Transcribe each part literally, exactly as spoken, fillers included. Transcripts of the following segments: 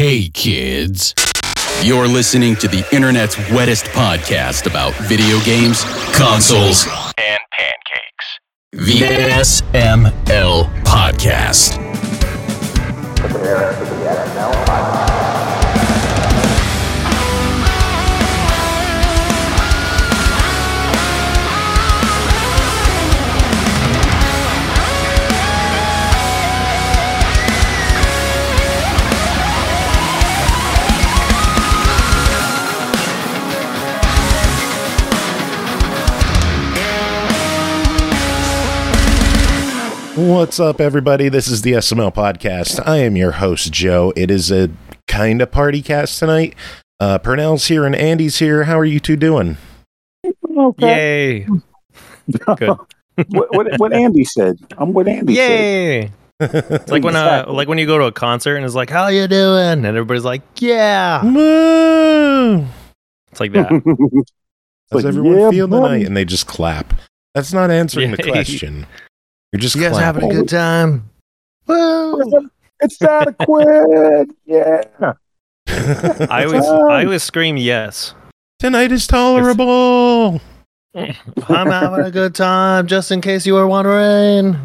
Hey kids, you're listening to the internet's wettest podcast about video games, consoles, and pancakes. The S M L Podcast. Prepare for the S M L Podcast. What's up, everybody? This is the S M L Podcast. I am your host, Joe. It is a kind of party cast tonight. Uh, Purnell's here and Andy's here. How are you two doing? Okay. Yay. Good. what, what, what Andy said. I'm what Andy Yay. said. It's like when uh, Exactly. like when you go to a concert and it's like, how you doing? And everybody's like, yeah. Woo! It's like that. Does like, everyone yeah, feel the buddy. night? And they just clap. That's not answering the Yeah. question. You're just You guys clapping. having a good time? Woo! It's adequate. Yeah. I always I always scream yes. Tonight is tolerable. I'm having a good time, just in case you were wondering.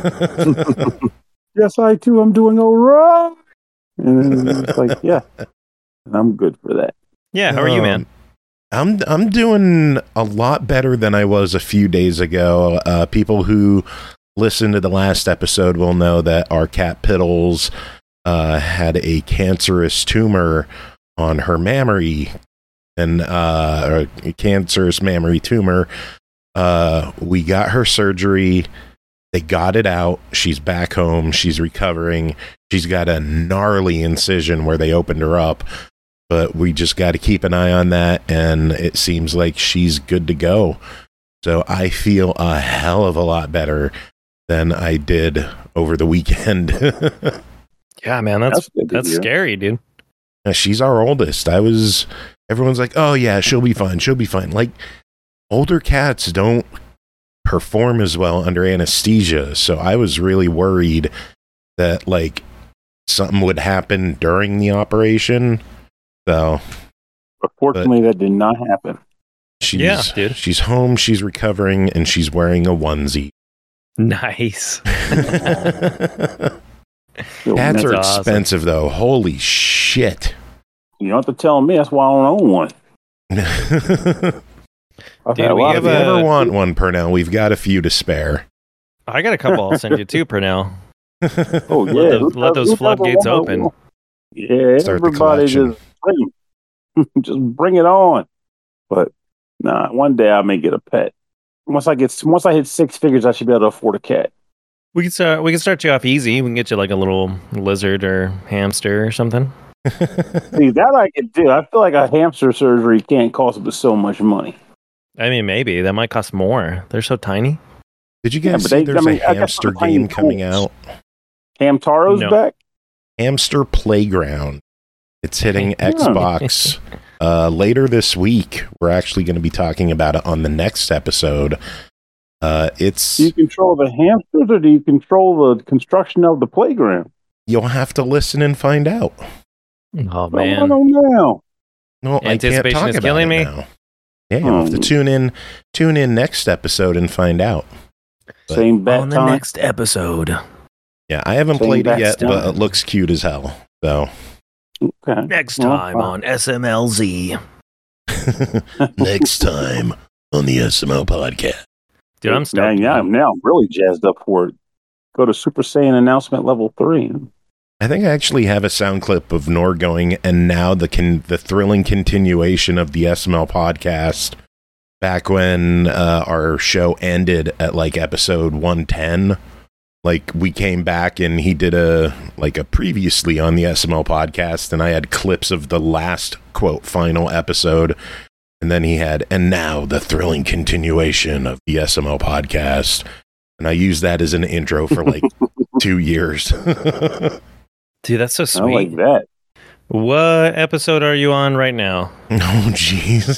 Yes, I too. I'm doing all right. And then it's like, yeah, I'm good for that. Yeah, how are you, man? Um, I'm I'm doing a lot better than I was a few days ago. Uh, people who listen to the last episode will know that our cat Piddles uh, had a cancerous tumor on her mammary, and uh, a cancerous mammary tumor. Uh, we got her surgery. They got it out. She's back home. She's recovering. She's got a gnarly incision where they opened her up. But we just got to keep an eye on that, and it seems like she's good to go. So I feel a hell of a lot better than I did over the weekend. Yeah, man, that's That's good to that's hear. scary, dude. Uh, She's our oldest. I was, everyone's like, oh yeah, she'll be fine. She'll be fine. Like, older cats don't perform as well under anesthesia. So I was really worried that, like, something would happen during the operation. So But fortunately, that did not happen. she's, Yeah, dude. she's home, she's recovering, and she's wearing a onesie. Nice. So, Cats man, are awesome. expensive, though. Holy shit. you don't have to tell me. That's why I don't own one. if I've Dude, had a we lot have of you a- ever want one, Purnell, we've got a few to spare. I got a couple I'll send you too, Purnell. Oh, yeah. Let the- Who let those does- who doesn't floodgates want open. one? Yeah, Start the everybody collection. just bring, just bring it on. But nah, one day I may get a pet. Once I get once I hit six figures, I should be able to afford a cat. We can start. We can start you off easy. We can get you like a little lizard or hamster or something. See, that I could do. I feel like a hamster surgery can't cost but so much money. I mean, maybe that might cost more. They're so tiny. Did you Yeah, guys but see they- there's I mean, a I got hamster some tiny game coming tools. out? Hamtaro's No. back. Hamster Playground. It's hitting Yeah. Xbox uh, later this week. We're actually going to be talking about it on the next episode. Uh, it's Do you control the hamsters or do you control the construction of the playground? you'll have to listen and find out. Oh I man, don't know. No, I can't Anticipation talk is about killing it me. now. Yeah, you'll have to Hmm. tune in. Tune in next episode and find out. But- Same bat on the time. next episode. Yeah, I haven't Same played it back yet, stuff. but it looks cute as hell. So Okay. Next Well, time fine. on S M L Z. next time on the S M L podcast. Dude, I'm Man, stoked. yeah, I'm now I'm really jazzed up for it. Go to Super Saiyan announcement level three. I think I actually have a sound clip of Nor going, and now the con- the thrilling continuation of the S M L podcast. Back when uh, our show ended at like episode one ten, like we came back and he did a like a previously on the S M L podcast, and I had clips of the last quote final episode, and then he had and now the thrilling continuation of the S M L podcast, and I used that as an intro for like two years. Dude, that's so I sweet. like that. What episode are you on right now? Oh, jeez.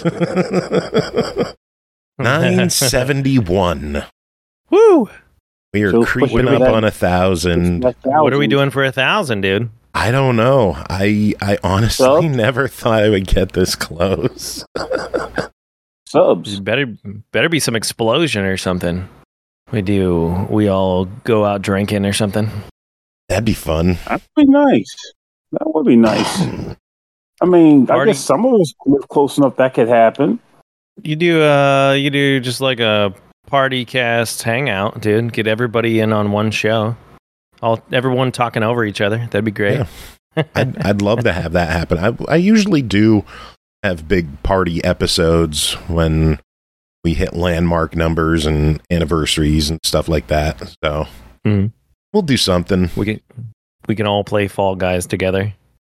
nine seventy-one. Woo! We are So, creeping what do we up have? on a thousand. What are we doing for a thousand, dude? I don't know. I I honestly Subs? never thought I would get this close. Subs. Better better be some explosion or something. We do. We all go out drinking or something. That'd be fun. That'd be nice. That would be nice. I mean, Party. I guess some of us live close enough that could happen. You do. Uh, you do just like a party cast hangout, dude. Get everybody in on one show. All everyone talking over each other. That'd be great. Yeah. I'd, I'd love to have that happen. I, I usually do have big party episodes when we hit landmark numbers and anniversaries and stuff like that. So Mhm. we'll do something. We can we can all play Fall Guys together.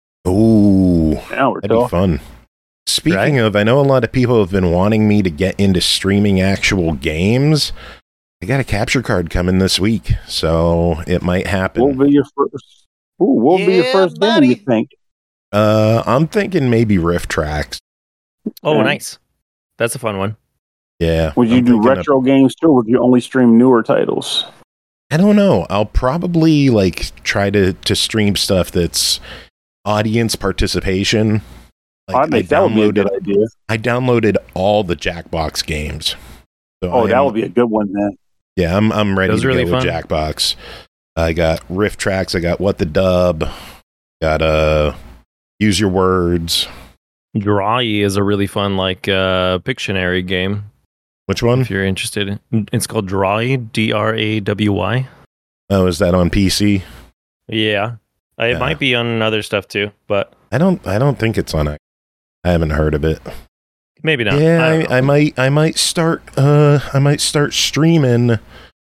Ooh, Now we're that'd be talking. fun. Speaking Right? of, I know a lot of people have been wanting me to get into streaming actual games. I got a capture card coming this week, so it might happen. What will be your first? Ooh, what will be your Yeah, first game? buddy. You think? Uh, I'm thinking maybe Rift Tracks. Oh, Okay. nice. That's a fun one. Yeah. Would you I'm do thinking of- retro games too, or would you only stream newer titles? I don't know. I'll probably like try to to stream stuff that's audience participation. Like, I think that would be a downloaded good idea. I downloaded all the Jackbox games. So Oh, I that am- would be a good one then. yeah. I'm I'm ready Those to are really go with fun. Jackbox. I got Rift Tracks. I got What the Dub. Got uh, Use Your Words. Drawy is a really fun like uh, Pictionary game. Which one? If you're interested, it's called Drawy. D R A W Y. Oh, is that on P C? Yeah, Uh, it Yeah. might be on other stuff too, but I don't. I don't think it's on. it. I haven't heard of it. maybe not. Yeah, I don't know. I, I might. I might start. Uh, I might start streaming.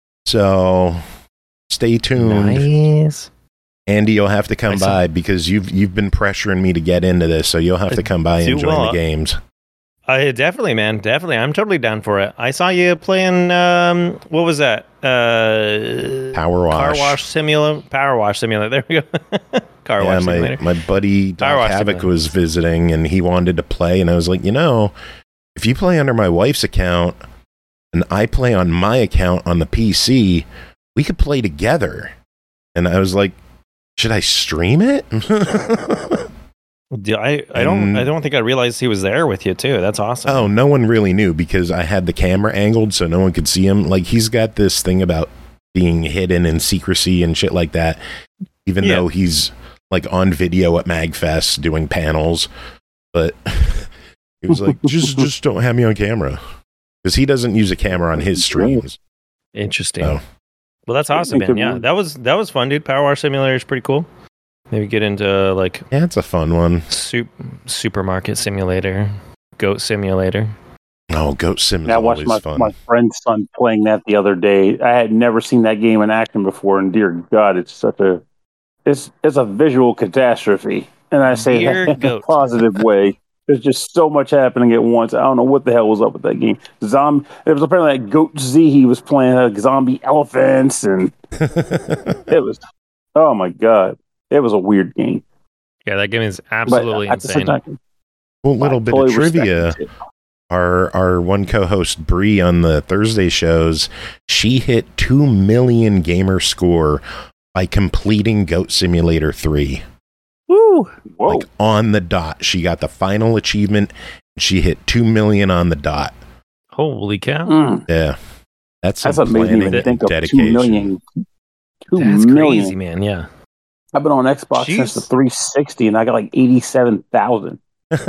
So stay tuned. Nice. Andy, you'll have to come I saw- by because you've you've been pressuring me to get into this. So you'll have to come by Do and join well. the games. I definitely, man, definitely. I'm totally down for it. I saw you playing. Um, what was that? Uh, Power Car wash. wash simulator. Power wash simulator. There we go. Car yeah, wash my simulator. my buddy Power Doc wash Havoc simulator. was visiting and he wanted to play, and I was like, you know, if you play under my wife's account and I play on my account on the P C, we could play together. And I was like, should I stream it? Yeah, I, I don't And- I don't think I realized he was there with you too. That's awesome. Oh, no one really knew because I had the camera angled so no one could see him. Like, he's got this thing about being hidden and secrecy and shit like that, even Yeah. though he's like on video at MagFest doing panels. But he was like, just just don't have me on camera because he doesn't use a camera on his streams. Interesting. Oh. Well, that's I awesome, think man. it Yeah, would- that was that was fun, dude. Power wash simulator is pretty cool. Maybe get into like Yeah, it's a fun one. soup, supermarket simulator, goat simulator. Oh, Goat Sim is Yeah, I watched always my, fun. my friend's son playing that the other day. I had never seen that game in action before, and dear God, it's such a it's it's a visual catastrophe. And I say Dear that in a goat. positive way. There's just so much happening at once. I don't know what the hell was up with that game. Zom, it was apparently like Goat Z. He was playing like zombie elephants, and it was oh my God, it was a weird game. Yeah, that game is But absolutely at the same insane. time, Well, little I bit totally of respect trivia. it. Our our one co-host Bree on the Thursday shows, she hit two million gamer score by completing Goat Simulator three. Woo! Whoa, Like on the dot. She got the final achievement. She hit two million on the dot. Holy cow! Mm, Yeah. That's some that's what made me planning even and think of two dedication. million. Two That's million. crazy, man. Yeah. I've been on Xbox since the Jeez. three sixty, and I got like eighty-seven thousand.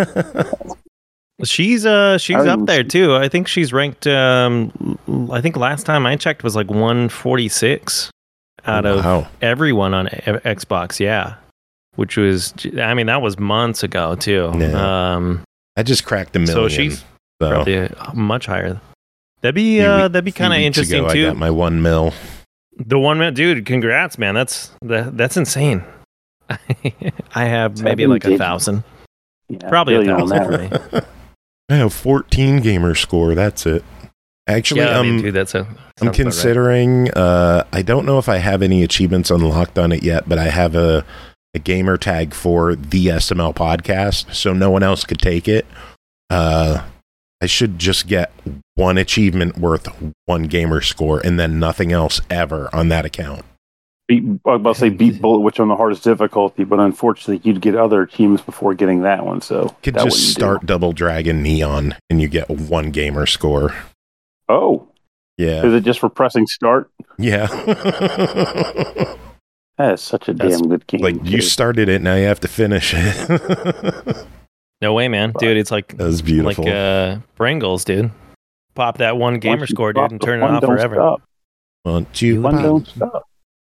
She's uh she's I up don't- there too. I think she's ranked. Um, l- I think last time I checked was like one forty-six out of Wow. everyone on E- Xbox. Yeah, which was I mean that was months ago too. Yeah. Um, I just cracked a million. so she's so. probably uh, much higher. That'd be Few uh week- that'd be few kind of weeks interesting ago, I too. got my one mil. The one minute, dude. Congrats, man. That's that, that's insane. I have maybe Seven like a digits. thousand. Yeah, Probably a really on thousand that. for me. I have fourteen gamer score. That's it. Actually, Yeah, I um, mean, dude, that's a. I'm sounds about right. considering. Uh, I don't know if I have any achievements unlocked on it yet, but I have a, a gamer tag for the S M L podcast, so no one else could take it. Uh, I should just get one achievement worth one gamer score, and then nothing else ever on that account. beat, I was about to say beat Bullet Witch on the hardest difficulty, but unfortunately, you'd get other achievements before getting that one. So Could that just start do. Double Dragon Neon, and you get one gamer score. Oh, Yeah, is it just for pressing start? yeah. That is such a That's damn good game. Like you too. started it, now you have to finish it. No way, man, dude. It's like That was beautiful. like uh, Pringles, dude. Pop that one gamer Once you score, stop, dude, and the turn it fun off don't forever. Stop. Want you, Fun pop. don't stop.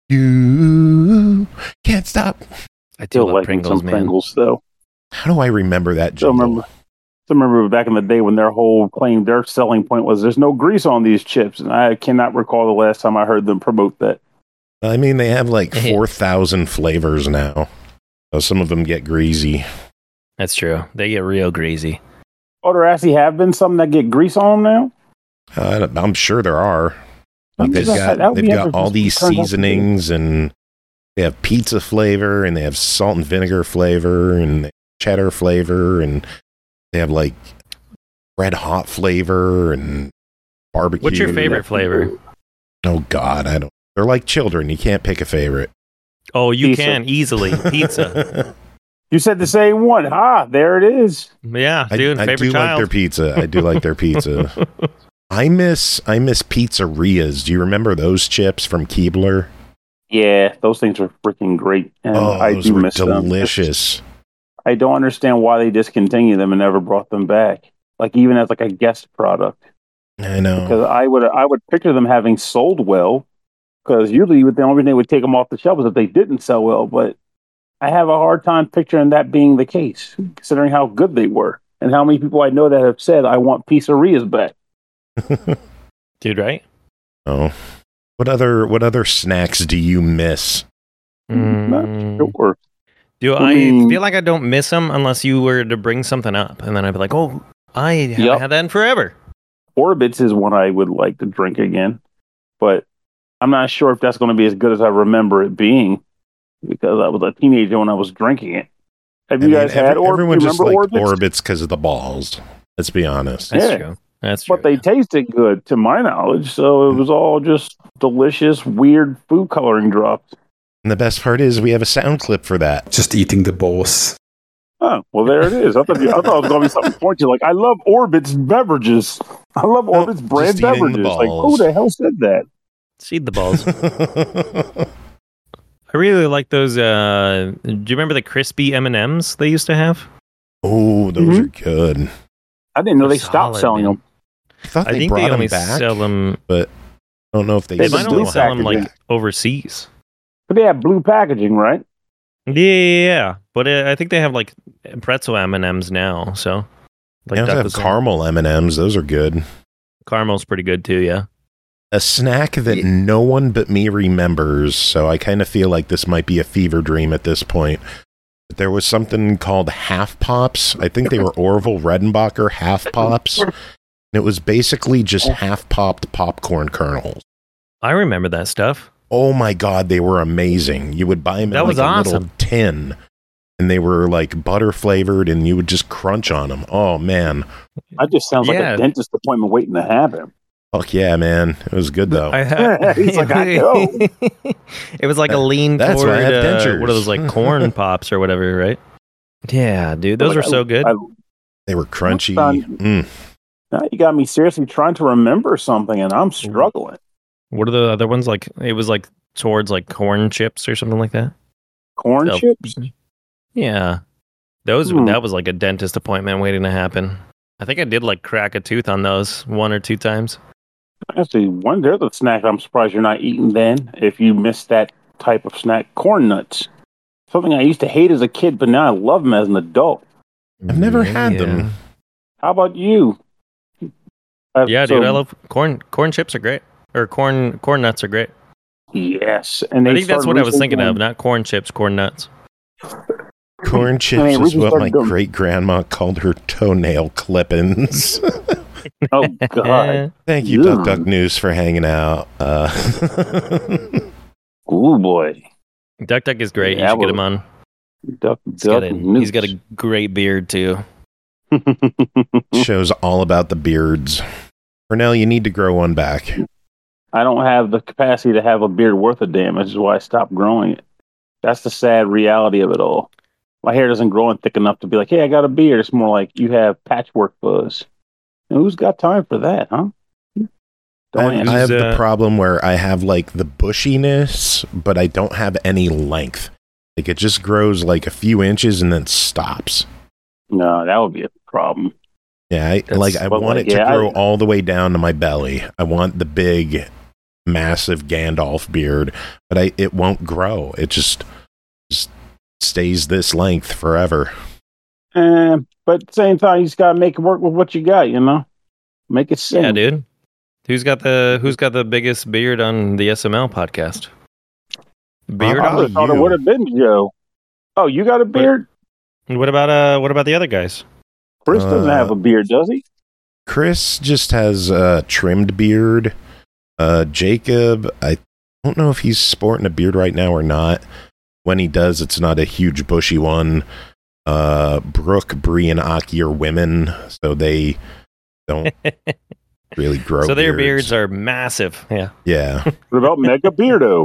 You can't stop. I do Still love like Pringles, some man. Pringles though. How do I remember that? Still Jingle? remember. Still remember back in the day when their whole claim, their selling point was there's no grease on these chips, and I cannot recall the last time I heard them promote that. I mean, they have like Yeah. four thousand flavors now. So some of them get greasy. That's true. They get real greasy. Oh, there actually have been some that get grease on them now. Uh, I'm sure there are. Like I'm they've just- got that would they've be got ever- all these turns out to be- seasonings, and they have pizza flavor, and they have salt and vinegar flavor, and cheddar flavor, and they have like red hot flavor and barbecue. What's your favorite flavor? Oh God, I don't. They're like children. You can't pick a favorite. Oh, you Pizza. can easily pizza. You said the same one. Ah, there it is. Yeah, I, dude. I favorite do like child. their pizza. I do like their pizza. I miss I miss pizzerias. Do you remember those chips from Keebler? Yeah, those things are freaking great, and Oh, I those do were miss them. delicious. I don't understand why they discontinued them and never brought them back. Like even as like a guest product, I know. because I would I would picture them having sold well. Because usually you would, the only reason they would take them off the shelf is if they didn't sell well. But I have a hard time picturing that being the case, considering how good they were and how many people I know that have said I want pizzerias back. Dude, right? Oh, what other what other snacks do you miss? Mm. Not sure. Do I I mean- feel like I don't miss them unless you were to bring something up, and then I'd be like, "Oh, I haven't Yep. had that in forever." Orbits is one I would like to drink again, but I'm not sure if that's going to be as good as I remember it being because I was a teenager when I was drinking it. Have I you mean, guys every- had Orbits? everyone You just remember liked Orbits? Orbits because of the balls. Let's be honest. That's Yeah. true. That's true. But they tasted good, to my knowledge. So it was all just delicious, weird food coloring drops. And the best part is we have a sound clip for that. Just eating the balls. Oh, well, there it is. I thought, I thought it was going to be something pointy. Like, I love Orbit's beverages. I love Nope, Orbit's brand just eating the beverages. Like, who balls. the hell said that? Seed the balls. I really like those. Uh, do you remember the crispy M and M's they used to have? Oh, those Mhm. are good. I didn't know They're they stopped solid, selling man. them. I thought I they think brought they only them back, sell them. but I don't know if they, They It's might still only blue sell them like packaging. overseas. But they have blue packaging, right? Yeah, yeah, yeah. But uh, I think they have like pretzel M and M's now. So They like also that have was- caramel M and M's. Those are good. Caramel's pretty good too. Yeah. A snack that no one but me remembers, so I kind of feel like this might be a fever dream at this point. But there was something called Half Pops. I think they were Orville Redenbacher Half Pops. And it was basically just half popped popcorn kernels. I remember that stuff. Oh my god, they were amazing. You would buy them in That like was a awesome. little tin, and they were like butter flavored, and you would just crunch on them. Oh man, That just sounds Yeah. like a dentist appointment waiting to happen. fuck yeah, man, it was good though. I had, He's like, I know. It was like a lean That's toward why I have uh, dentures. what are those like corn pops or whatever, right? Yeah, dude, those Like, are so I- good. I- They were crunchy. fun. Mm. now you got me seriously trying to remember something, and I'm struggling. What are the other ones like? It was like towards like corn chips or something like that. Corn Oh. chips? Yeah, those Hmm. that was like a dentist appointment waiting to happen. I think I did like crack a tooth on those one or two times. Actually, one there's a snack I'm surprised you're not eating then if you missed that type of snack. Corn nuts. Something I used to hate as a kid, but now I love them as an adult. I've never Yeah, had yeah. them. How about you? Uh, Yeah, so- dude, I love corn. Corn chips are great, or corn corn nuts are great. Yes, and I they think that's started what I was recently thinking of, doing- not corn chips, corn nuts. Corn chips mean, we is just what my started doing- great grandma called her toenail clippings. Oh God! Thank you, Duck Ugh. Duck News, for hanging out. Uh, Oh boy! Duck Duck is great. Yeah, you should get well, him on. Duck, He's got, duck, a, he's got a great beard too. show's all about the beards. Pernell, you need to grow one back. I don't have the capacity to have a beard worth a damn. Which is why I stopped growing it. That's the sad reality of it all. My hair doesn't grow in thick enough to be like, hey, I got a beard. It's more like you have patchwork fuzz. And who's got time for that, huh? Don't I, answer. I have uh, the problem where I have like the bushiness, but I don't have any length. Like it just grows like a few inches and then stops. No, that would be a problem. Yeah, I, That's- like I but, want like, it to yeah, grow I- all the way down to my belly. I want the big, massive Gandalf beard, but I it won't grow. It just just stays this length forever. And but at the same time, you just gotta make it work with what you got. You know, make it sing. Yeah, dude. Who's got the Who's got the biggest beard on the S M L podcast? Beard Uh, I on? would have thought it you. would have been Joe. Oh, you got a beard? What about uh? What about the other guys? Chris doesn't Uh, have a beard, does he? Chris just has a trimmed beard. Uh, Jacob, I don't know if he's sporting a beard right now or not. When he does, it's not a huge bushy one. Uh, Brooke, Bree, and Aki are women, so they don't really grow. So their beards are massive. Yeah. yeah. What about Mega Beardo?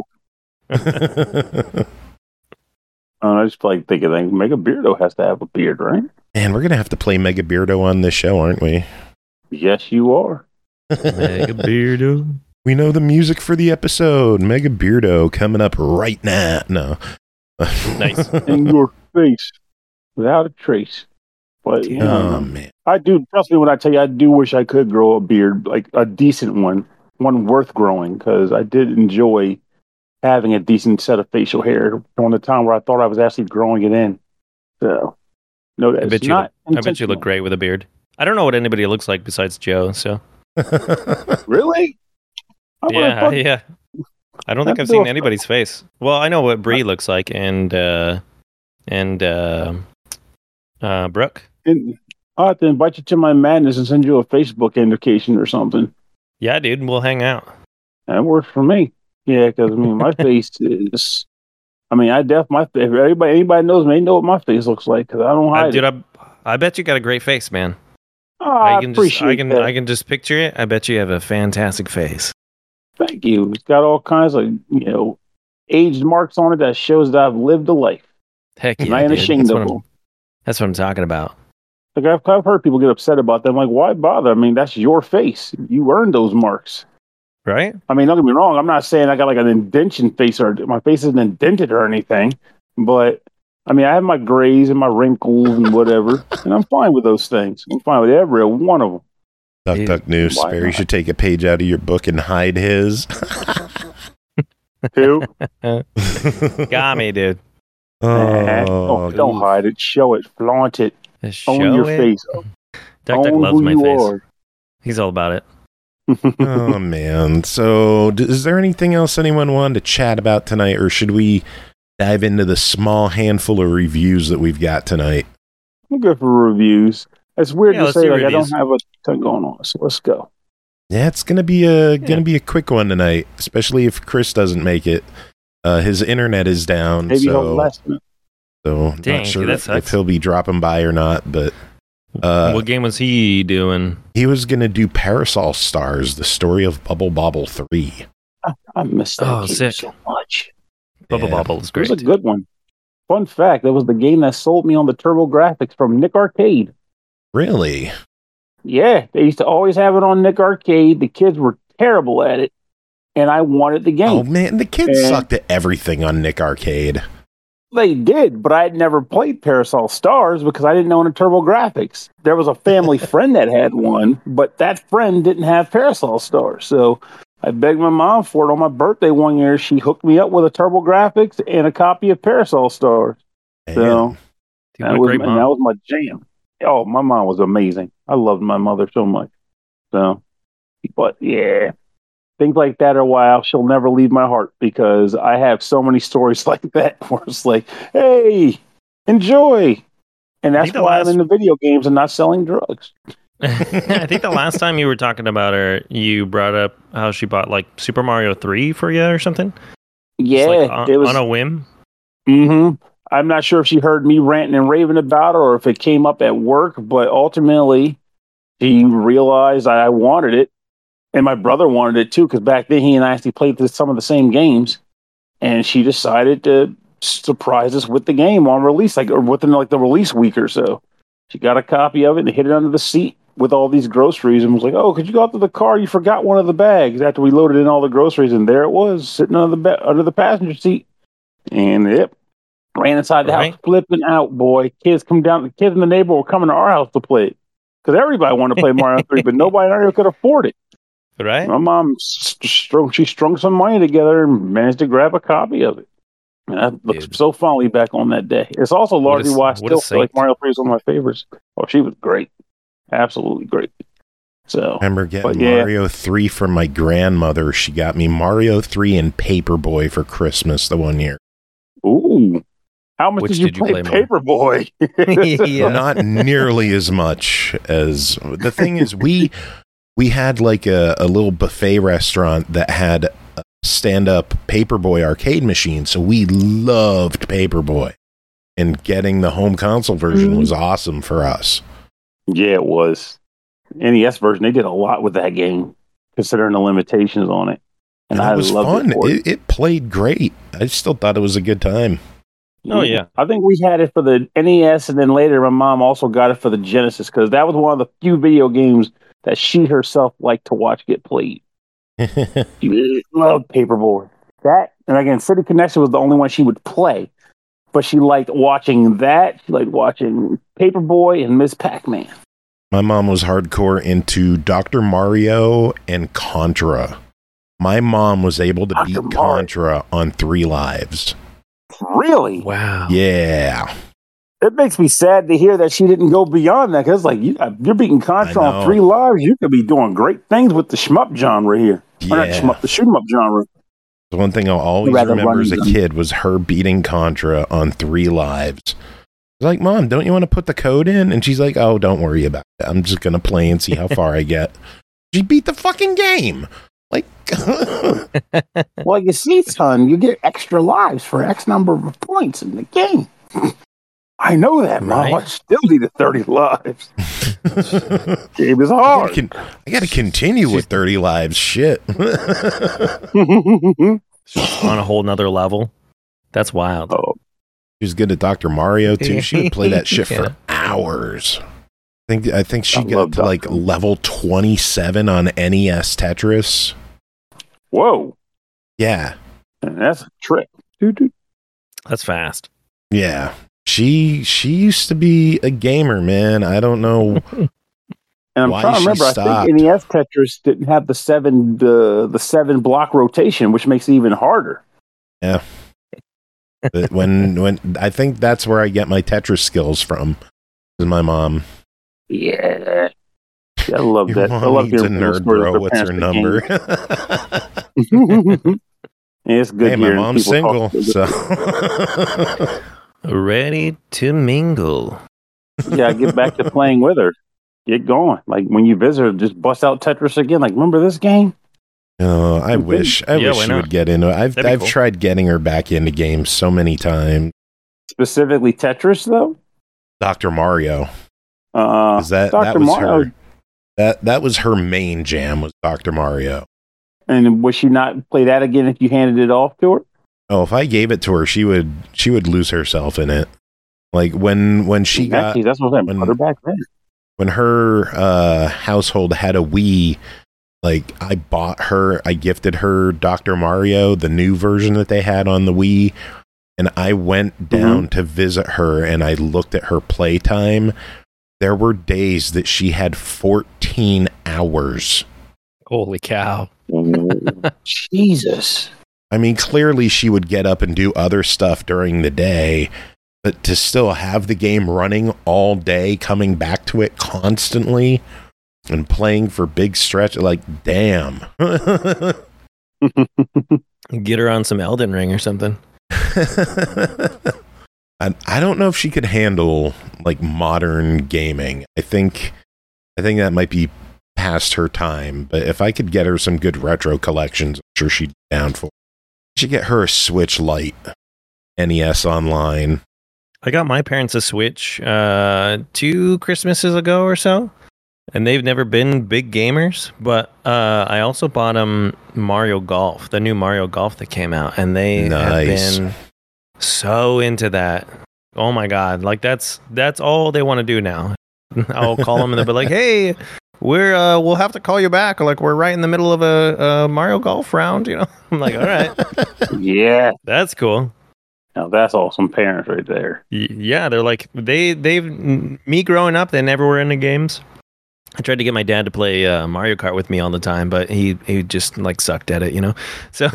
Uh, I just like thinking like Mega Beardo has to have a beard, right? Man, we're gonna have to play Mega Beardo on this show, aren't we? Yes, you are. Mega beardo. We know the music for the episode. Mega Beardo coming up right now. No. Nice. In your face, without a trace. But you know, Oh man. I do. Trust me when I tell you, I do wish I could grow a beard, like a decent one, one worth growing, because I did enjoy having a decent set of facial hair during the time where I thought I was actually growing it in. So, no, I that's bet you. not. Look, I bet you intentional. look great with a beard. I don't know what anybody looks like besides Joe. So Really? I would've yeah, thought- yeah. I don't think I'd I've do seen a- anybody's face. Well, I know what Bree looks like, and uh, and uh, uh, Brooke. And I'll have to invite you to my madness and send you a Facebook indication or something. Yeah, dude, we'll hang out. That works for me. Yeah, because I mean, my face is. I mean, I def my face. If everybody, anybody knows me, they know what my face looks like because I don't Uh, hide dude, it. I, I bet you got a great face, man. Oh, I I, can just, appreciate I can, that. I can just picture it. I bet you have a fantastic face. Thank you. It's got all kinds of you know aged marks on it that shows that I've lived a life. Heck And yeah, I ain't dude. ashamed That's of what, I'm, them. that's what I'm talking about. Like I've, I've heard people get upset about that. I'm like, why bother? I mean, that's your face. You earned those marks. Right? I mean, don't get me wrong. I'm not saying I got like an indentation face or my face isn't indented or anything, but I mean, I have my grays and my wrinkles and whatever, and I'm fine with those things. I'm fine with every one of them. Duck, Dude, duck, news. why Barry not? should take a page out of your book and hide his. Who? Got me, dude. Nah, oh, don't, don't hide it. Show it. Flaunt it. Just Own show your it. face. Duck Duck Own loves who my you face. are. He's all about it. oh man. So, d- is there anything else anyone wanted to chat about tonight, or should we dive into the small handful of reviews that we've got tonight? I'm good for reviews. It's weird Yeah, to let's say do like reviews. I don't have a ton going on. So let's go. Yeah, it's gonna be a Yeah. gonna be a quick one tonight, especially if Chris doesn't make it. Uh, his internet is down, Maybe he'll so last minute. so Dang, not sure dude, that if sucks. he'll be dropping by or not. But uh, what game was he doing? he was gonna do Parasol Stars: The Story of Bubble Bobble three. I missed that Oh, game sick. so much. Bubble Yeah. Bobble is It great. was a good one. Fun fact: that was the game that sold me on the Turbo Graphics from Nick Arcade. Really? Yeah, they used to always have it on Nick Arcade. The kids were terrible at it, and I wanted the game. Oh man, the kids And- sucked at everything on Nick Arcade. They did, but I had never played Parasol Stars because I didn't own a Turbo Graphics. There was a family friend that had one, but that friend didn't have Parasol Stars. So I begged my mom for it on my birthday one year. She hooked me up with a Turbo Graphics and a copy of Parasol Stars. Man. So Dude, that, what a was, great and mom. that was my jam. Oh, my mom was amazing. I loved my mother so much. So, but yeah, things like that are why she'll never leave my heart because I have so many stories like that where it's like, hey, enjoy. And I that's think the why last- I'm in the video games and not selling drugs. I think the last time you were talking about her, you brought up how she bought like Super Mario three for you or something. Just, Yeah, like, on, it was. on a whim. hmm I'm not sure if she heard me ranting and raving about it or if it came up at work, but ultimately she realized I wanted it. And my brother wanted it too, because back then he and I actually played this, some of the same games. And she decided to surprise us with the game on release, like or within like the release week or so. She got a copy of it and hid it under the seat with all these groceries and was like, "Oh, could you go out to the car? You forgot one of the bags." After we loaded in all the groceries, and there it was, sitting under the ba- under the passenger seat. And yep, ran inside the Right. house, flipping out, boy. Kids come down. The kids in the neighborhood were coming to our house to play it because everybody wanted to play Mario three, but nobody in our area could afford it. Right? My mom strung, she strung some money together and managed to grab a copy of it. And I look Dude. so fondly back on that day. It's also What largely a- why I what a still feel like saint. Mario three is one of my favorites. Oh, she was great. Absolutely great. So, I remember getting But yeah. Mario three from my grandmother. She got me Mario three and Paperboy for Christmas the one year. ooh. How much Which did you did you play, play Paperboy? Yeah. Not nearly as much as the thing is we we had like a, a little buffet restaurant that had a stand-up Paperboy arcade machine, so we loved Paperboy, and getting the home console version Mm-hmm. was awesome for us. Yeah, it was. N E S version, they did a lot with that game, considering the limitations on it. And, And I it was loved fun. it, for it. It, it played great. I still thought it was a good time. Oh, yeah. I think we had it for the N E S, and then later my mom also got it for the Genesis, because that was one of the few video games that she herself liked to watch get played. She loved Paperboy. That, and again, City Connection was the only one she would play, but she liked watching that. She liked watching Paperboy and Miss Pac-Man. My mom was hardcore into Doctor Mario and Contra. My mom was able to Doctor beat Mario. Contra on Three Lives. Really? Wow. Yeah. It makes me sad to hear that she didn't go beyond that, because like you, you're beating Contra I on know. Three Lives, you could be doing great things with the shmup genre here. Or not Yeah. shmup, the shoot 'em up genre. The one thing I'll always Rather remember as a running gun. kid was her beating Contra on Three Lives. I was like, Mom, don't you want to put the code in? And she's like, oh, don't worry about it. I'm just going to play and see how far I get. She beat the fucking game. Like, Well, you see, son, you get extra lives for X number of points in the game. I know that, Mom. Right. I still needed thirty lives. Game is I hard. gotta, con- I gotta continue with thirty lives. Shit. On a whole nother level. That's wild. Oh, She was good at Doctor Mario too. She would play that shit Yeah. for hours. I think I think she I got love to like Doctor level twenty-seven on N E S Tetris. whoa. Yeah. That's a trick. Doo-doo. That's fast. Yeah. She she used to be a gamer, man. I don't know. And I'm Why trying to she remember, stopped. I think N E S Tetris didn't have the seven the, the seven block rotation, which makes it even harder. But when when I think that's where I get my Tetris skills from. Is my mom. Yeah. Yeah, I love Your that. I mom love needs a hearing nerd, stories bro. of What's her parents number? that came. Yeah, it's good Hey, my hearing mom's people single, talk- so Ready to mingle. Yeah, get back to playing with her. Get going. Like when you visit her, just bust out Tetris again. Like, remember this game? Oh, I wish I Yeah, wish why she not? would get into it. I've That'd be I've cool. tried getting her back into games so many times. Specifically Tetris, though. Doctor Mario, Uh, 'cause that Doctor that was Mario. her that that was her main jam was Doctor Mario. And would she not play that again if you handed it off to her? Oh, if I gave it to her, she would she would lose herself in it. Like when when she got Actually, that's what I'm saying. when- Put her back then. when her uh, household had a Wii, like I bought her, I gifted her Doctor Mario, the new version that they had on the Wii, and I went down to visit her and I looked at her playtime. There were days that she had fourteen hours. Holy cow. Jesus. I mean, clearly she would get up and do other stuff during the day, but to still have the game running all day, coming back to it constantly, and playing for big stretch, like, damn. Get her on some Elden Ring or something. I, I don't know if she could handle like modern gaming. I think I think that might be past her time. But if I could get her some good retro collections, I'm sure she'd be down for it. I should get her a Switch Lite, N E S Online. I got my parents a Switch uh, two Christmases ago or so. And they've never been big gamers, but uh, I also bought them Mario Golf, the new Mario Golf that came out, and they Nice. have been so into that. Oh my god! Like that's that's all they want to do now. I'll call them and they'll be like, "Hey, we're uh, we'll have to call you back. Like we're right in the middle of a, a Mario Golf round." You know, I'm like, "All right, Yeah. that's cool." Now that's awesome parents right there. Y- Yeah, they're like they they've me growing up. They never were into games. I tried to get my dad to play uh, Mario Kart with me all the time, but he he just like sucked at it, you know. So,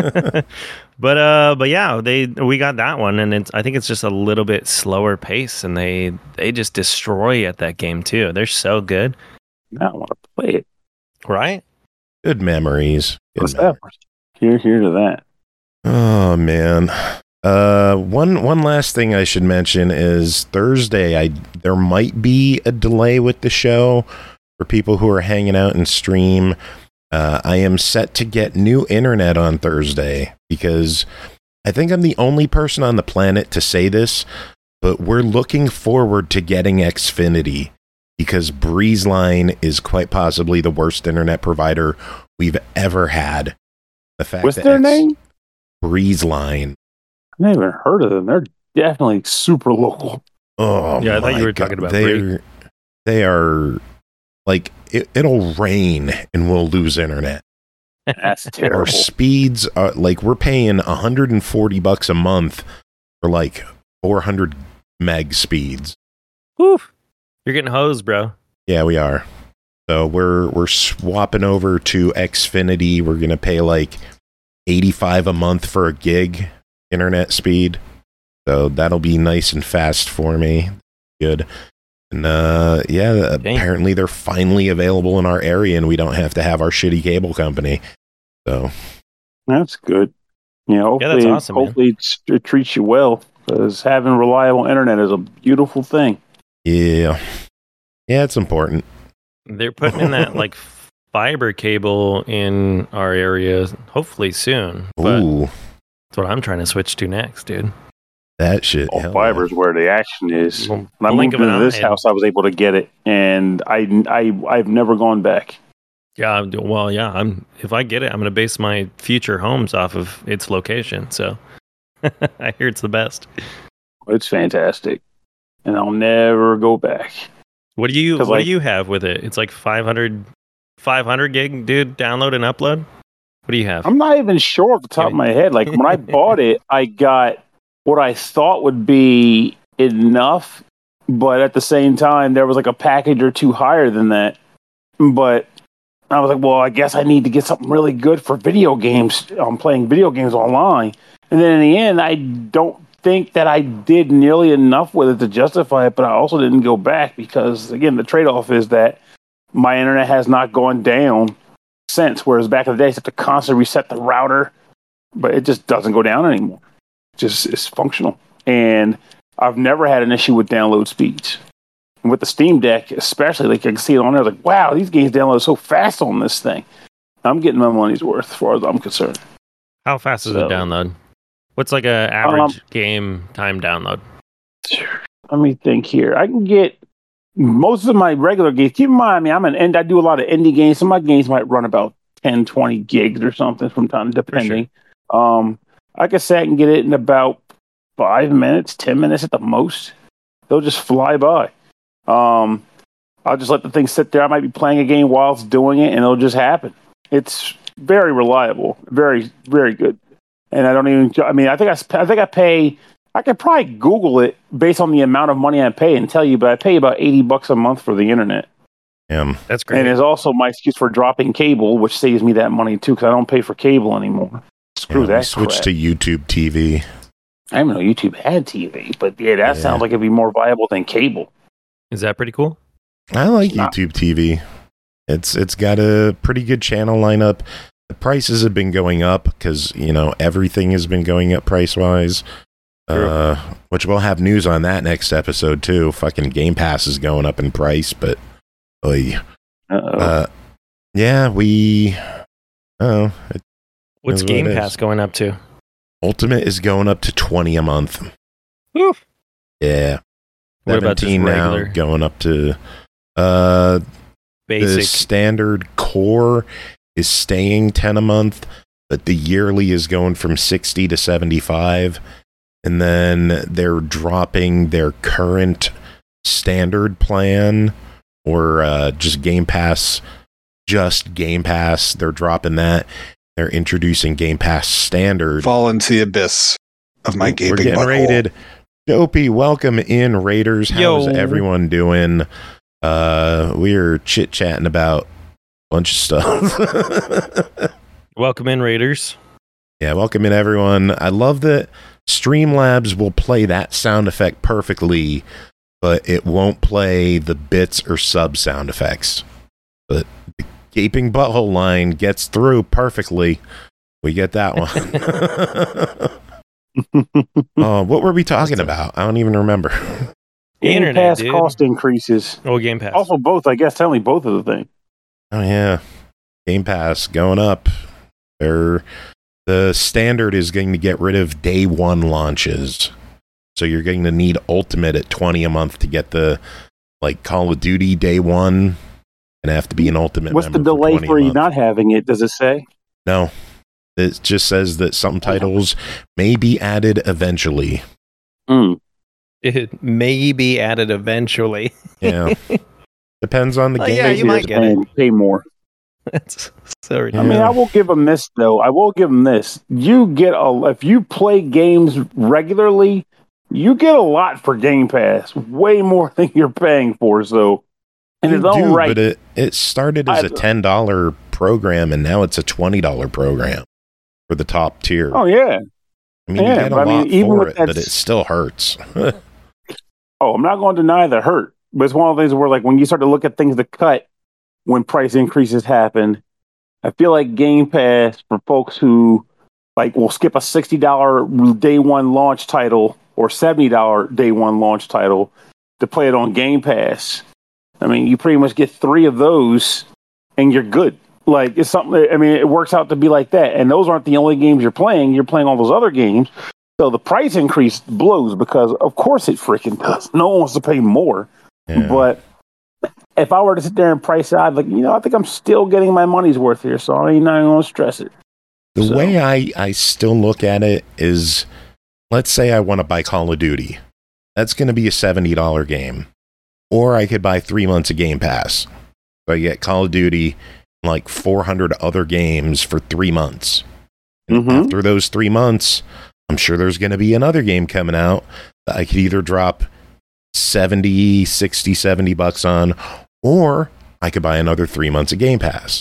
but uh, but yeah, they we got that one, and it's I think it's just a little bit slower pace, and they they just destroy at that game too. They're so good, Now I want to play it. right? Good memories. Good What's mem- that? Here, here to that. Oh man. Uh, one one last thing I should mention is Thursday. I there might be a delay with the show for people who are hanging out and stream. Uh, I am set to get new internet on Thursday because I think I'm the only person on the planet to say this, but we're looking forward to getting Xfinity because BreezeLine is quite possibly the worst internet provider we've ever had. The fact What's that their X- name? BreezeLine. I never even heard of them. They're definitely super local. Oh, Yeah, I thought you my were talking God. about They're, they are like it, it'll rain and we'll lose internet. That's Our terrible. speeds are like we're paying one hundred forty bucks a month for like four hundred meg speeds. Whew. You're getting hosed, bro. Yeah, we are. So we're we're swapping over to Xfinity. We're gonna pay like eighty-five a month for a gig internet speed. So that'll be nice and fast for me. Good. And uh yeah, Dang. apparently they're finally available in our area and we don't have to have our shitty cable company. So That's good. You know, Yeah, hopefully, that's awesome, man. hopefully it's- it treats you well because having reliable internet is a beautiful thing. yeah. Yeah, it's important. They're putting in that like fiber cable in our area, hopefully soon. But Ooh, that's what I'm trying to switch to next, dude. that shit. All hell fiber is where the action is. Well, When I blink moved of an into this eye. house, I was able to get it, and I, I, I've never gone back. Yeah, I'm do- well, yeah. I'm if I get it, I'm going to base my future homes off of its location. So I hear it's the best. It's fantastic, and I'll never go back. What do you 'Cause, What like- do you have with it? It's like five hundred, five hundred gig, dude. Download and upload. What do you have? I'm not even sure off the top of my head. Like when I bought it, I got what I thought would be enough, but at the same time, there was like a package or two higher than that. But I was like, well, I guess I need to get something really good for video games. I'm playing video games online. And then in the end, I don't think that I did nearly enough with it to justify it, but I also didn't go back because, again, the trade off is that my internet has not gone down since, whereas back in the day, I have to constantly reset the router, but it just doesn't go down anymore. It just it's functional. And I've never had an issue with download speeds. And with the Steam Deck, especially, like I can see it on there, like, wow, these games download so fast on this thing. I'm getting my money's worth as far as I'm concerned. How fast is So- it download? What's like a average game time download? Let me think here. I can get most of my regular games. Keep in mind, I mean, I'm an end. I do a lot of indie games. Some of my games might run about ten, twenty gigs or something from time, depending. Um, I can say I can get it in about five minutes, ten minutes at the most. They'll just fly by. Um, I'll just let the thing sit there. I might be playing a game while it's doing it, and it'll just happen. It's very reliable, very, very good. And I don't even. I mean, I think I, sp- I think I pay. I could probably Google it based on the amount of money I pay and tell you, but I pay about eighty bucks a month for the internet. Um, That's great. And it's also my excuse for dropping cable, which saves me that money too, because I don't pay for cable anymore. Screw yeah, that we switched crap. to YouTube T V. I didn't know YouTube had T V, but yeah, that Yeah. sounds like it'd be more viable than cable. Is that pretty cool? I like Nah. YouTube T V. It's it's got a pretty good channel lineup. The prices have been going up because you know everything has been going up price wise. True. Uh, which we'll have news on that next episode too. Fucking Game Pass is going up in price, but oy. Uh-oh. uh, yeah, we. Oh, it, What's That's what Game it is. Pass going up to? Ultimate is going up to twenty a month. Oof. Yeah, What about just seventeen now, regular? going up to. Uh, Basic. The standard core is staying ten a month, but the yearly is going from sixty to seventy-five. And then they're dropping their current standard plan or uh, just Game Pass, just Game Pass. They're dropping that. They're introducing Game Pass standard. Fall into the abyss of my gaping We're getting butthole. rated. Dopey, welcome in, Raiders. How's Yo. everyone doing? Uh, we're chit-chatting about a bunch of stuff. Welcome in, Raiders. Yeah, welcome in, everyone. I love that Streamlabs will play that sound effect perfectly, but it won't play the bits or sub sound effects. But the gaping butthole line gets through perfectly. We get that one. Oh, what were we talking about? I don't even remember. Game Internet, Pass dude. cost increases. Oh, Game Pass. Also, both. I guess telling both of the things. Oh yeah, Game Pass going up. They're, the standard is going to get rid of day one launches, so you're going to need Ultimate at twenty a month to get the like Call of Duty day one, and have to be an Ultimate. What's the member delay twenty a for you month. not having it? Does it say? No, it just says that some titles may be added eventually. Mm. It may be added eventually. Yeah, depends on the Oh, game. yeah, you might get it. Pay, pay more. That's so I ridiculous. mean, Yeah. I will give them this though. I will give them this. You get a if you play games regularly, you get a lot for Game Pass, way more than you're paying for. So, and You it's all do, right. but it, it started as I- a ten dollar program, and now it's a twenty dollar program for the top tier. Oh yeah. I mean, yeah, you get a but I mean, lot even for with it, that but it s- still hurts. Oh, I'm not going to deny the hurt, but it's one of the things where, like, when you start to look at things to cut when price increases happen, I feel like Game Pass for folks who like will skip a sixty dollar day one launch title or seventy dollar day one launch title to play it on Game Pass. I mean, you pretty much get three of those and you're good. Like, it's something, I mean, it works out to be like that. And those aren't the only games you're playing. You're playing all those other games. So the price increase blows because, of course, it freaking does. No one wants to pay more. Yeah. But if I were to sit there and price it, I'd like, you know, I think I'm still getting my money's worth here. So I ain't not going to stress it. The So- way I, I still look at it is, let's say I want to buy Call of Duty. That's going to be a seventy dollar game. Or I could buy three months of Game Pass. So I get Call of Duty and like four hundred other games for three months. And Mhm. after those three months, I'm sure there's going to be another game coming out that I could either drop seventy, sixty, seventy bucks on, or I could buy another three months of Game Pass.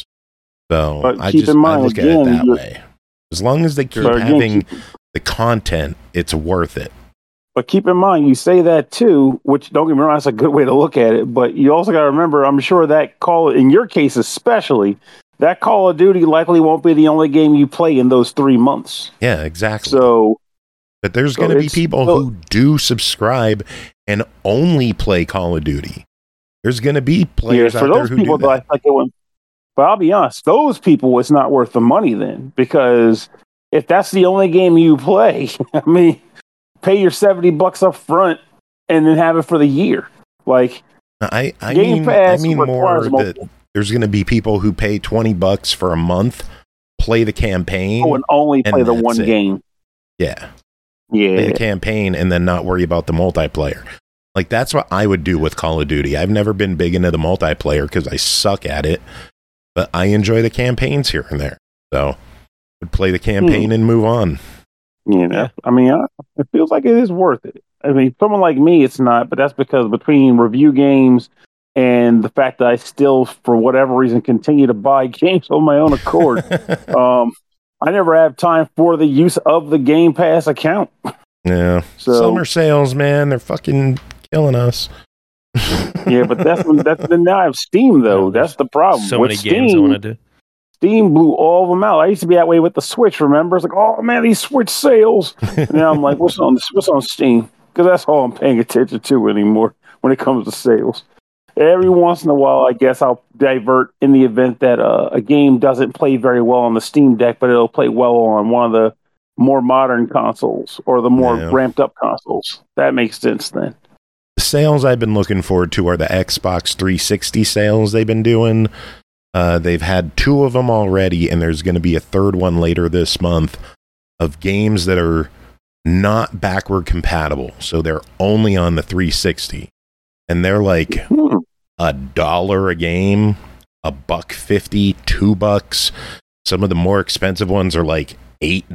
So But I keep just in mind, I look again, at it that you're- way. As long as they keep But again, having keep- the content, it's worth it. But keep in mind, you say that too, which don't get me wrong, that's a good way to look at it. But you also got to remember, I'm sure that call, in your case especially, that Call of Duty likely won't be the only game you play in those three months. Yeah, exactly. So, but there's so going to be it's people still- who do subscribe and only play Call of Duty. There's going to be yeah, players for out there those who people, do though, I that. like it when, but I'll be honest, those people, it's not worth the money then, because if that's the only game you play, I mean, pay your seventy bucks up front and then have it for the year. Like, I, I Game mean, I Pass mean more requires that multiple. there's going to be people who pay twenty bucks for a month, play the campaign. Oh, and only and play the that's one it. game. Yeah. Play Yeah. the campaign and then not worry about the multiplayer. Like, that's what I would do with Call of Duty. I've never been big into the multiplayer because I suck at it, but I enjoy the campaigns here and there. So I'd play the campaign and move on. You know, Yeah. I mean, I, it feels like it is worth it. I mean, someone like me, it's not, but that's because between review games and the fact that I still, for whatever reason, continue to buy games on my own accord, um, I never have time for the use of the Game Pass account. Yeah. So, Summer sales, man, they're fucking killing us. yeah, but that's that's then now I have Steam though. Yeah, that's the problem. so With many Steam, games I want to do. Steam blew all of them out. I used to be that way with the Switch. Remember, it's like, oh man, these Switch sales. And now I'm like, what's on what's on Steam? Because that's all I'm paying attention to anymore when it comes to sales. Every once in a while, I guess I'll divert in the event that uh, a game doesn't play very well on the Steam Deck, but it'll play well on one of the more modern consoles or the more Yeah. ramped up consoles. That makes sense then. The sales I've been looking forward to are the Xbox three sixty sales they've been doing. Uh, they've had two of them already, and there's going to be a third one later this month of games that are not backward compatible. So they're only on the three sixty. And they're like a dollar a game, a buck fifty, two bucks. Some of the more expensive ones are like eight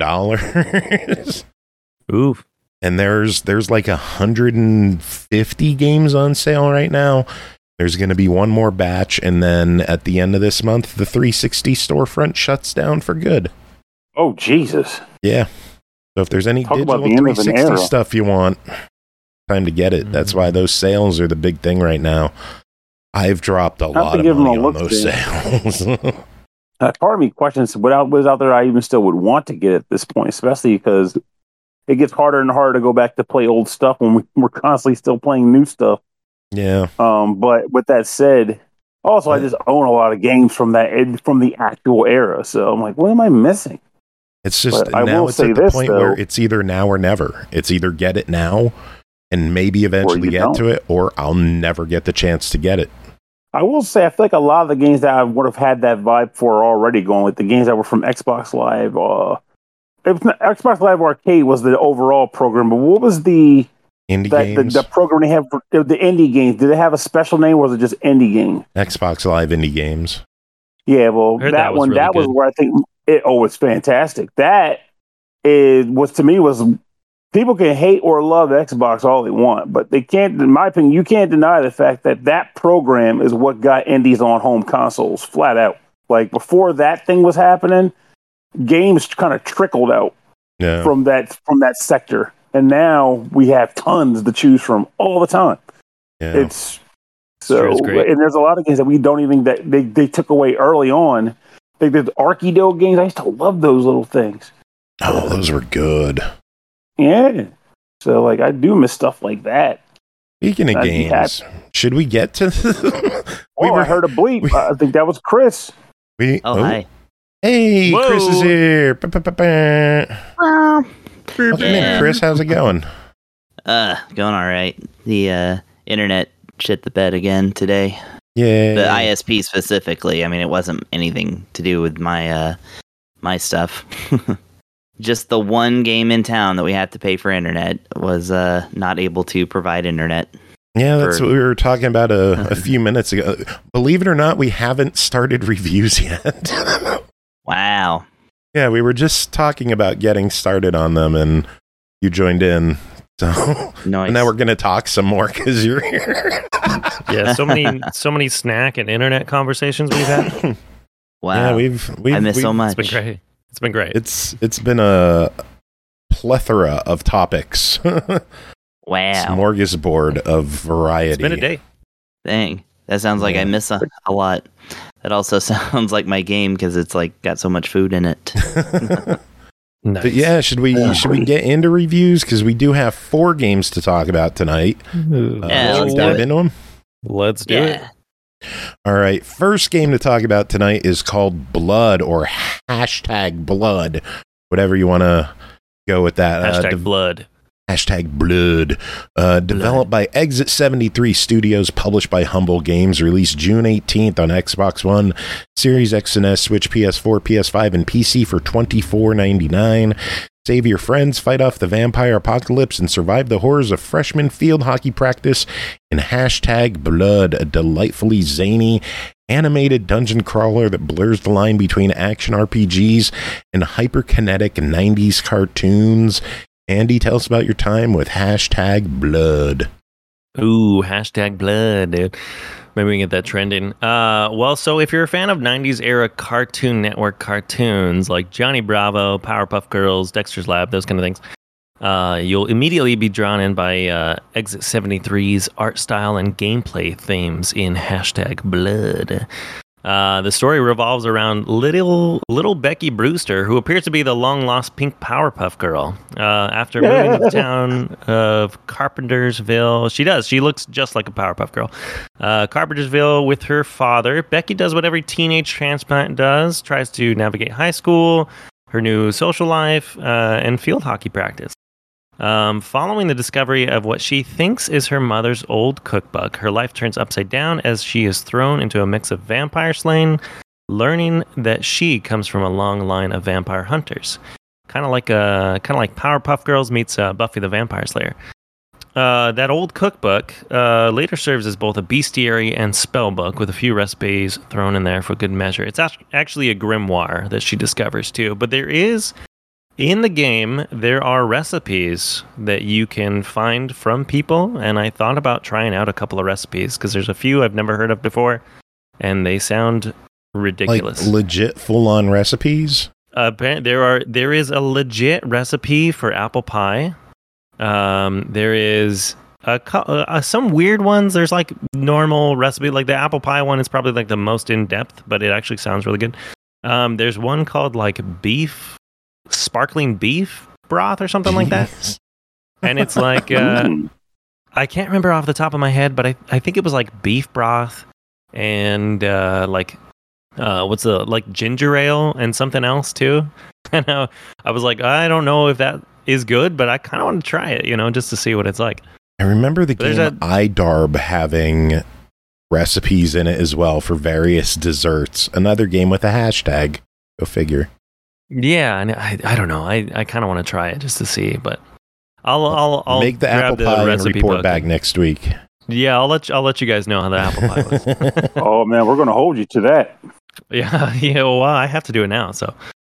dollars. Oof. And there's there's like one hundred fifty games on sale right now. There's going to be one more batch, and then at the end of this month, the three sixty storefront shuts down for good. Oh, Jesus. Yeah. So if there's any Talk about digital the end of three an sixty era. stuff you want, time to get it. That's why those sales are the big thing right now. I've dropped a have lot to of give 'em money a on look those see. sales. Uh, part of me questions what out, what is out there I even still would want to get at this point, especially because it gets harder and harder to go back to play old stuff when we, we're constantly still playing new stuff. Yeah. Um, but with that said, also I just own a lot of games from that from the actual era, so I'm like, what am I missing? It's just But I now will it's say at the this, point though. where it's either now or never. It's either get it now and maybe eventually you get don't. to it, or I'll never get the chance to get it. I will say I feel like a lot of the games that I would have had that vibe for are already going, like the games that were from Xbox Live. Uh, it was not, Xbox Live Arcade was the overall program, but what was the Indie that the, games, the program they have for the indie games? Did it have a special name, or was it just indie game? Xbox Live indie games. Yeah, well, I heard that, that was one really that was good. where I think it. Oh, it's fantastic. That is was to me was people can hate or love Xbox all they want, but they can't. In my opinion, you can't deny the fact that that program is what got indies on home consoles, flat out. Like before that thing was happening, games kind of trickled out Yeah. from that from that sector, and now we have tons to choose from all the time. yeah. It's Sure so, is great. and there's a lot of games that we don't even that they, they took away early on. They did Archidale games. I used to love those little things. Oh, those were good. Yeah. So like I do miss stuff like that. Speaking of I'd be games, should we get to? Oh, I heard a bleep. we- I think that was Chris. we, Oh, hi. Hey, Whoa. Chris is here. Ba-ba-ba-ba. Welcome Yeah. in, Chris. How's it going? Uh, going all right. The uh, internet shit the bed again today. Yeah. The I S P specifically. I mean, it wasn't anything to do with my uh, my stuff. Just the one game in town that we had to pay for internet was uh, not able to provide internet. Yeah, that's for- what we were talking about a, a few minutes ago. Believe it or not, we haven't started reviews yet. Wow. Yeah, we were just talking about getting started on them, and you joined in. So Nice. now we're going to talk some more because you're here. Yeah, so many so many snack and internet conversations we've had. Wow. Yeah, we've, we've I miss we've, so much. It's been great. It's been great. It's it's been a plethora of topics. Wow. Smorgasbord of variety. It's been a day. Dang. That sounds like Yeah. I miss a, a lot. That also sounds like my game because it's like got so much food in it. Nice. But yeah, should we Yeah. should we get into reviews because we do have four games to talk about tonight? Ooh. Uh, Yeah, should we let's do dive it. into them? Let's do yeah. it. All right, first game to talk about tonight is called Blood or hashtag Blood, whatever you want to go with that. Uh, Hashtag de- blood. Hashtag Blood. Uh, developed by Exit seventy-three Studios, published by Humble Games, released June eighteenth on Xbox One, Series X and S, Switch, P S four, P S five, and P C for twenty-four ninety-nine. Save your friends, fight off the vampire apocalypse, and survive the horrors of freshman field hockey practice in Hashtag Blood, a delightfully zany, animated dungeon crawler that blurs the line between action R P Gs and hyperkinetic nineties cartoons. Andy, tell us about your time with Hashtag Blood. Ooh, hashtag blood, dude. Maybe we can get that trending. Uh, well, so if you're a fan of nineties era Cartoon Network cartoons like Johnny Bravo, Powerpuff Girls, Dexter's Lab, those kind of things, uh, you'll immediately be drawn in by uh, Exit seventy-three's art style and gameplay themes in Hashtag Blood. Uh, the story revolves around little little Becky Brewster, who appears to be the long-lost pink Powerpuff Girl. Uh, after moving to the town of Carpentersville, she does. She looks just like a Powerpuff Girl. Uh, Carpentersville with her father. Becky does what every teenage transplant does, tries to navigate high school, her new social life, uh, and field hockey practice. Um, following the discovery of what she thinks is her mother's old cookbook, her life turns upside down as she is thrown into a mix of vampire slaying, learning that she comes from a long line of vampire hunters. Kind of like a kind of like Powerpuff Girls meets uh, Buffy the Vampire Slayer. Uh, that old cookbook uh, later serves as both a bestiary and spell book with a few recipes thrown in there for good measure. It's actually a grimoire that she discovers too. But there is, in the game, there are recipes that you can find from people. And I thought about trying out a couple of recipes because there's a few I've never heard of before. And they sound ridiculous. Like legit full-on recipes? Uh, there are. There is a legit recipe for apple pie. Um, there is a, uh, some weird ones. There's like normal recipe, like the apple pie one is probably like the most in depth, but it actually sounds really good. Um, there's one called like beef, sparkling beef broth or something like that. And it's like, uh, I can't remember off the top of my head, but I, I think it was like beef broth and, uh, like, uh, what's the, like ginger ale and something else too. And uh, I was like, I don't know if that is good, but I kind of want to try it, you know, just to see what it's like. I remember the There's game a- iDarb having recipes in it as well for various desserts. Another game with a hashtag. Go figure. Yeah, and I I don't know. I, I kind of want to try it just to see, but I'll I'll I'll make the grab apple the pie and recipe report book. back next week. Yeah, I'll let you, I'll let you guys know how the apple pie was. Oh man, we're gonna hold you to that. Yeah, yeah. Well, I have to do it now, so.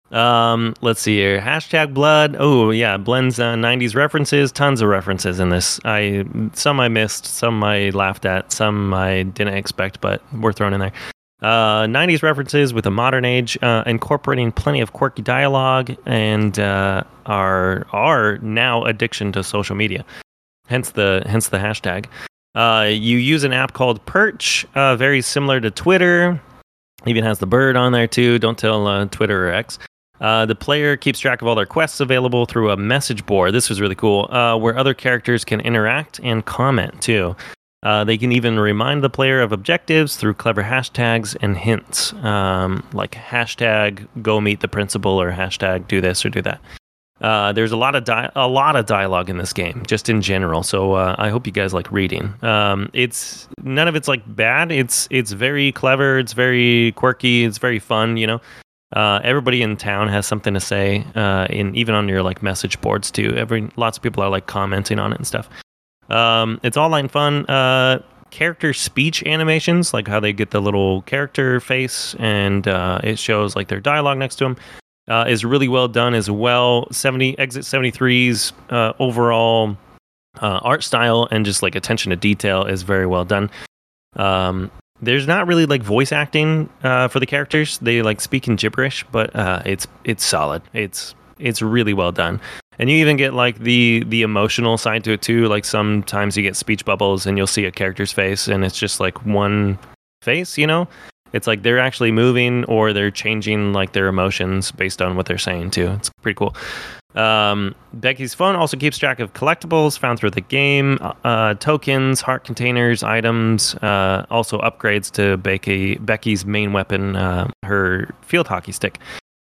Um, let's see here. Hashtag blood. Oh yeah, blends uh, nineties references. Tons of references in this. I some I missed, some I laughed at, some I didn't expect, but were thrown in there. Uh, nineties references with a modern age, uh, incorporating plenty of quirky dialogue and uh, our our now addiction to social media. Hence the hence the hashtag. Uh, you use an app called Perch, uh, very similar to Twitter. Even has the bird on there too. Don't tell uh, Twitter or X. Uh, the player keeps track of all their quests available through a message board. This was really cool, uh, where other characters can interact and comment too. Uh, they can even remind the player of objectives through clever hashtags and hints, um, like hashtag go meet the principal or hashtag do this or do that. Uh, there's a lot of di- a lot of dialogue in this game, just in general. So uh, I hope you guys like reading. Um, it's none of it's like bad. It's it's very clever. It's very quirky. It's very fun. You know. Uh, everybody in town has something to say, uh, in even on your like message boards too. Every lots of people are like commenting on it and stuff. Um, it's online fun. Uh, character speech animations, like how they get the little character face and uh, it shows like their dialogue next to them, uh, is really well done as well. seventy Exit seventy-three's uh, overall uh, art style and just like attention to detail is very well done. Um, There's not really like voice acting uh, for the characters. They like speak in gibberish, but uh, it's it's solid. It's it's really well done, and you even get like the the emotional side to it too. Like sometimes you get speech bubbles, and you'll see a character's face, and it's just like one face. You know, it's like they're actually moving or they're changing like their emotions based on what they're saying too. It's pretty cool. Um, Becky's phone also keeps track of collectibles found through the game, uh, tokens, heart containers, items, uh, also upgrades to Becky, Becky's main weapon, uh, her field hockey stick.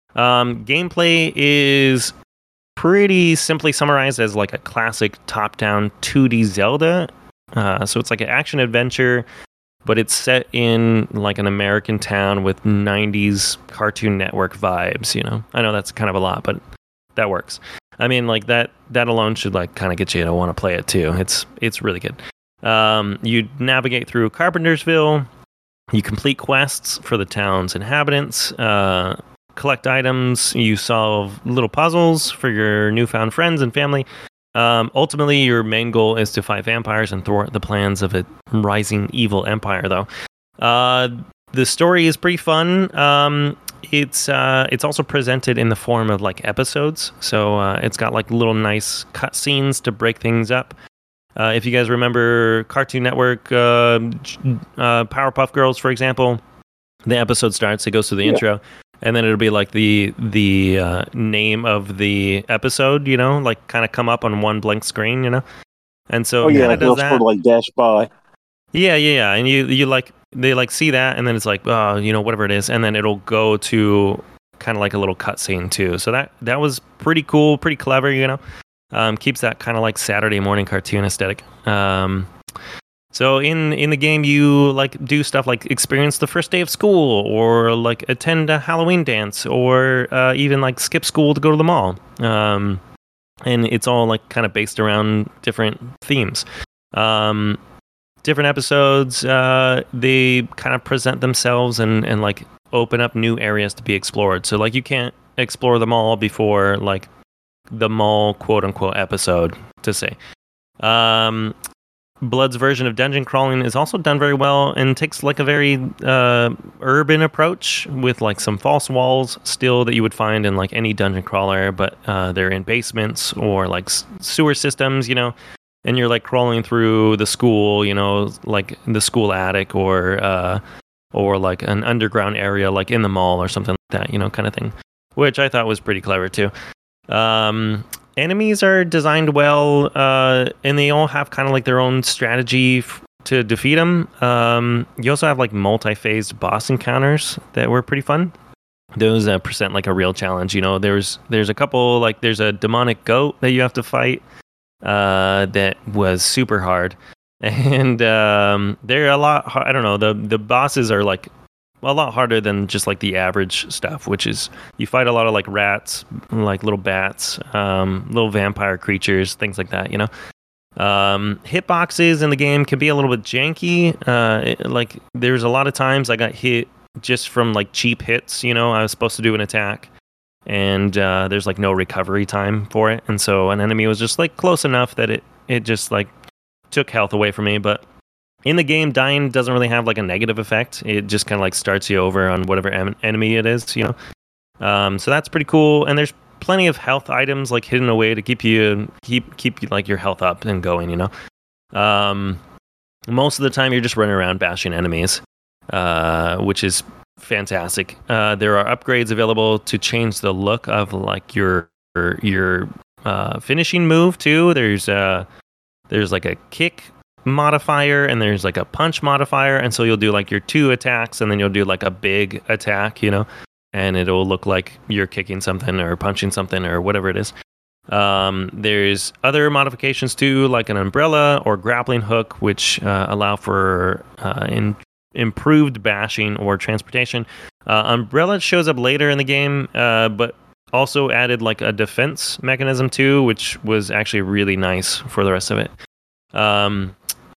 Um, gameplay is pretty simply summarized as like a classic top-down two D Zelda. Uh, so it's like an action adventure, but it's set in like an American town with nineties Cartoon Network vibes, you know? I know that's kind of a lot, but that works. I mean, like that that alone should like kind of get you to want to play it too. It's it's really good. Um, you navigate through Carpentersville. You complete quests for the town's inhabitants. Uh, collect items. You solve little puzzles for your newfound friends and family. Um, ultimately, your main goal is to fight vampires and thwart the plans of a rising evil empire, though. Uh, the story is pretty fun. Um, It's uh, it's also presented in the form of like episodes, so uh, it's got like little nice cutscenes to break things up. Uh, if you guys remember Cartoon Network, uh, uh, Powerpuff Girls, for example, the episode starts, it goes to the yeah. intro, and then it'll be like the the uh, name of the episode, you know, like kind of come up on one blank screen, you know, and so oh yeah, like does that. Sort of like dash by. Yeah, yeah, yeah, and you you like. They like see that, and then it's like, oh, you know, whatever it is, and then it'll go to kind of like a little cutscene too. So that that was pretty cool, pretty clever, you know. Um, keeps that kind of like Saturday morning cartoon aesthetic. Um, so in in the game, you like do stuff like experience the first day of school, or like attend a Halloween dance, or uh, even like skip school to go to the mall. Um, and it's all like kind of based around different themes. Um, different episodes, uh, they kind of present themselves and, and like open up new areas to be explored. So like you can't explore the mall before like the mall quote unquote episode, to say. Um, Blood's version of dungeon crawling is also done very well and takes like a very uh, urban approach with like some false walls still that you would find in like any dungeon crawler, but uh, they're in basements or like s- sewer systems, you know, and you're like crawling through the school, you know, like the school attic or uh, or like an underground area like in the mall or something like that, you know, kind of thing, which I thought was pretty clever too. Um, enemies are designed well, uh, and they all have kind of like their own strategy f- to defeat them. Um, you also have like multi-phased boss encounters that were pretty fun. Those uh, present like a real challenge. You know, there's there's a couple, like there's a demonic goat that you have to fight uh, that was super hard, and um, they're a lot. I don't know. The the bosses are like a lot harder than just like the average stuff, which is you fight a lot of like rats, like little bats, um, little vampire creatures, things like that, you know. Um, hitboxes in the game can be a little bit janky. Uh, it, like there's a lot of times I got hit just from like cheap hits, you know. I was supposed to do an attack and uh, there's like no recovery time for it. And so an enemy was just like close enough that it, it just like took health away from me. But in the game, dying doesn't really have like a negative effect. It just kind of like starts you over on whatever em- enemy it is, you know. Um, so that's pretty cool. And there's plenty of health items like hidden away to keep you keep keep like your health up and going, you know. Um, most of the time, you're just running around bashing enemies, uh, which is fantastic. Uh, there are upgrades available to change the look of like your your, your uh, finishing move too. There's uh, there's like a kick modifier and there's like a punch modifier, and so you'll do like your two attacks and then you'll do like a big attack, you know, and it'll look like you're kicking something or punching something or whatever it is. Um, there's other modifications too, like an umbrella or grappling hook, which uh, allow for uh, in, improved bashing or transportation. Uh, umbrella shows up later in the game, uh, but also added like a defense mechanism too, which was actually really nice for the rest of it. Um,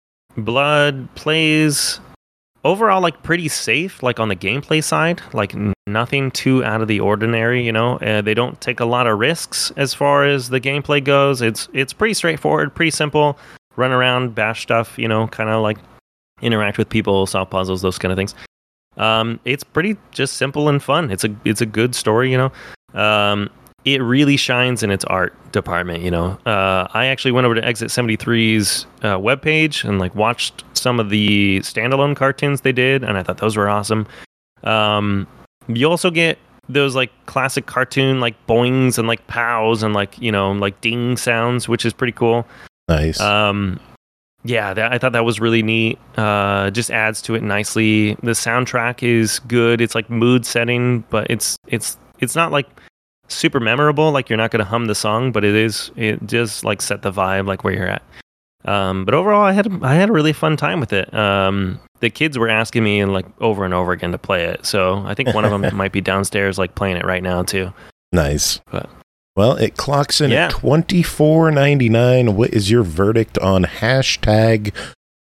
Blood plays overall like pretty safe, like on the gameplay side, like n- nothing too out of the ordinary, you know. Uh, they don't take a lot of risks as far as the gameplay goes. It's it's pretty straightforward, pretty simple. Run around, bash stuff, you know, kind of like interact with people, solve puzzles, those kind of things. Um, it's pretty just simple and fun. It's a it's a good story, you know. Um, it really shines in its art department, you know. Uh, I actually went over to Exit seventy-three's uh, webpage and like watched some of the standalone cartoons they did, and I thought those were awesome. Um, you also get those like classic cartoon like boings and like pows and like, you know, like ding sounds, which is pretty cool. Nice. Um, yeah, that, I thought that was really neat. Uh, just adds to it nicely. The soundtrack is good. It's like mood setting, but it's it's it's not like super memorable, like you're not going to hum the song, but it is it does like set the vibe like where you're at. Um but overall I had I had a really fun time with it. Um the kids were asking me like over and over again to play it, so I think one of them might be downstairs like playing it right now too. Nice. But well, it clocks in yeah. at twenty-four ninety-nine. What is your verdict on hashtag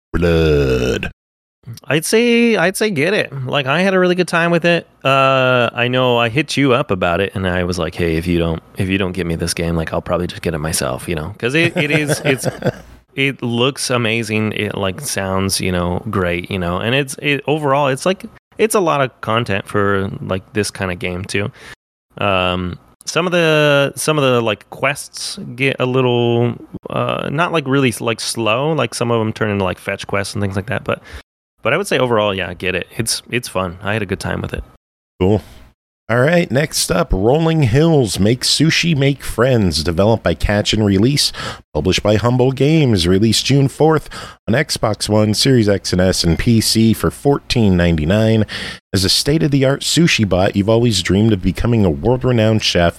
Blood? I'd say I'd say get it. Like I had a really good time with it. Uh, I know I hit you up about it, and I was like, "Hey, if you don't if you don't get me this game, like I'll probably just get it myself," you know, because it, it is it's it looks amazing. It like sounds, you know, great, you know, and it's it overall it's like it's a lot of content for like this kind of game too. Um, some of the some of the like quests get a little uh not like really like slow. Like some of them turn into like fetch quests and things like that, but. But I would say overall, yeah, get it. It's it's fun. I had a good time with it. Cool. All right, next up, Rolling Hills Make Sushi Make Friends, developed by Catch and Release, published by Humble Games, released June fourth on Xbox One, Series X and S, and P C for fourteen ninety-nine. As a state-of-the-art sushi bot, you've always dreamed of becoming a world-renowned chef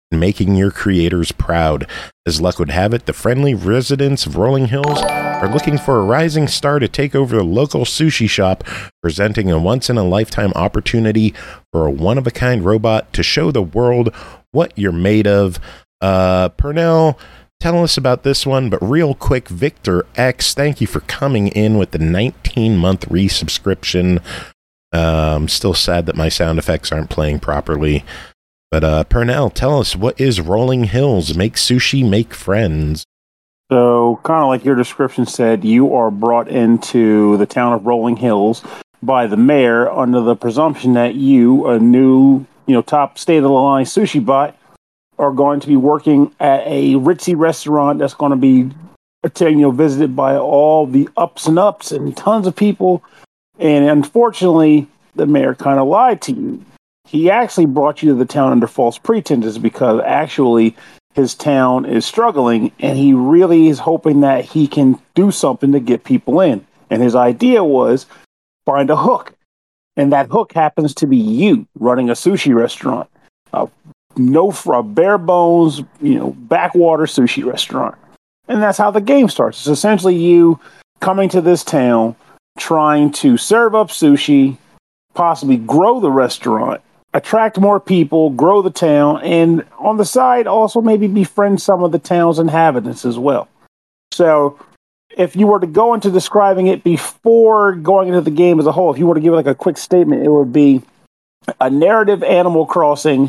and making your creators proud. As luck would have it, the friendly residents of Rolling Hills are looking for a rising star to take over the local sushi shop, presenting a once-in-a-lifetime opportunity for a one-of-a-kind robot to show the world what you're made of. Uh, Pernell, tell us about this one, but real quick, Victor X, thank you for coming in with the nineteen-month resubscription. Uh, I'm still sad that my sound effects aren't playing properly. But uh, Pernell, tell us, what is Rolling Hills? Make sushi, make friends. So, kind of like your description said, you are brought into the town of Rolling Hills by the mayor under the presumption that you, a new, you know, top state-of-the-line sushi bot, are going to be working at a ritzy restaurant that's going to be, you know, visited by all the ups and ups and tons of people. And unfortunately, the mayor kind of lied to you. He actually brought you to the town under false pretenses because actually his town is struggling and he really is hoping that he can do something to get people in. And his idea was find a hook. And that hook happens to be you running a sushi restaurant. Uh, no, a bare bones, you know, backwater sushi restaurant. And that's how the game starts. It's essentially you coming to this town, trying to serve up sushi, possibly grow the restaurant, attract more people, grow the town, and on the side, also maybe befriend some of the town's inhabitants as well. So if you were to go into describing it before going into the game as a whole, if you were to give it like a quick statement, it would be a narrative Animal Crossing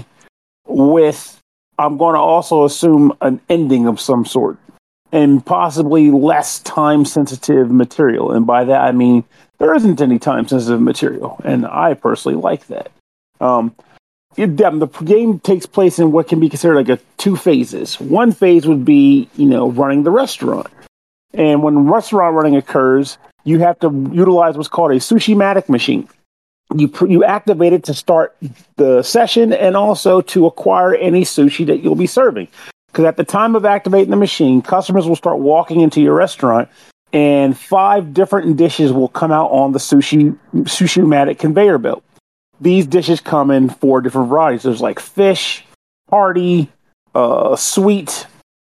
with, I'm going to also assume, an ending of some sort, and possibly less time-sensitive material. And by that, I mean, there isn't any time-sensitive material, and I personally like that. Um, it, the game takes place in what can be considered like a two phases. One phase would be, you know, running the restaurant. And when restaurant running occurs, you have to utilize what's called a Sushi-matic machine. You you activate it to start the session and also to acquire any sushi that you'll be serving. Because at the time of activating the machine, customers will start walking into your restaurant and five different dishes will come out on the sushi Sushi-matic conveyor belt. These dishes come in four different varieties. There's like fish, hearty, uh, sweet,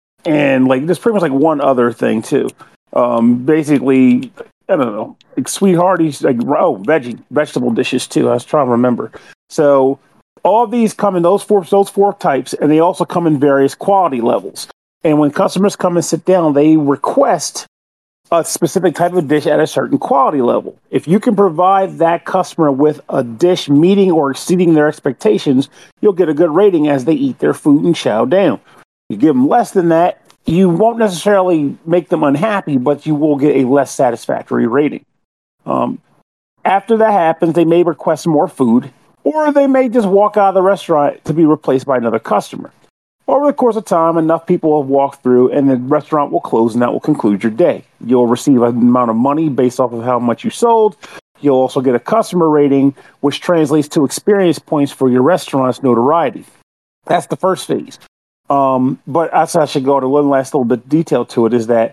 and like there's pretty much like one other thing too. Um, basically, I don't know, like sweet hearty, like oh, veggie, vegetable dishes too. I was trying to remember. So all of these come in those four, those four types, and they also come in various quality levels. And when customers come and sit down, they request a specific type of dish at a certain quality level. If you can provide that customer with a dish meeting or exceeding their expectations, you'll get a good rating as they eat their food and chow down. You give them less than that, you won't necessarily make them unhappy, but you will get a less satisfactory rating. Um, after that happens, they may request more food, or they may just walk out of the restaurant to be replaced by another customer. Over the course of time, enough people have walked through and the restaurant will close and that will conclude your day. You'll receive an amount of money based off of how much you sold. You'll also get a customer rating, which translates to experience points for your restaurant's notoriety. That's the first phase. Um, but as I should go to one last little bit of detail to it is that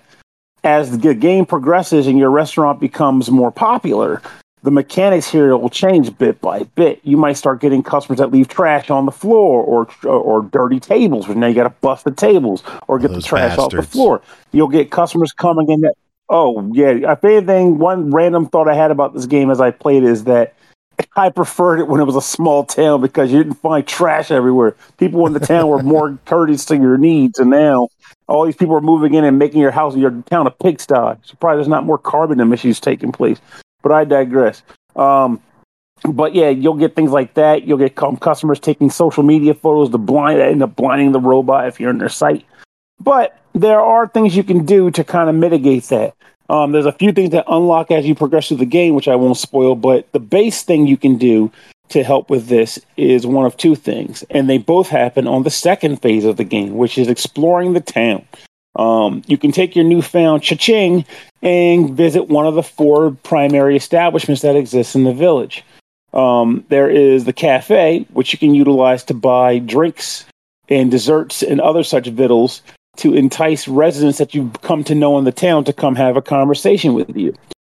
as the game progresses and your restaurant becomes more popular, the mechanics here will change bit by bit. You might start getting customers that leave trash on the floor or or, or dirty tables, where now you got to bust the tables or get Those the trash bastards. off the floor. You'll get customers coming in that, oh, yeah. If anything, one random thought I had about this game as I played is that I preferred it when it was a small town because you didn't find trash everywhere. People in the town were more courteous to your needs, and now all these people are moving in and making your house, your town a pigsty. Surprised there's not more carbon emissions taking place. But I digress. Um, but yeah, you'll get things like that. You'll get customers taking social media photos to blind, end up blinding the robot if you're in their site. But there are things you can do to kind of mitigate that. Um, there's a few things that unlock as you progress through the game, which I won't spoil. But the base thing you can do to help with this is one of two things. And they both happen on the second phase of the game, which is exploring the town. Um, you can take your newfound cha-ching and visit one of the four primary establishments that exist in the village. Um, there is the cafe, which you can utilize to buy drinks and desserts and other such victuals to entice residents that you've come to know in the town to come have a conversation with you.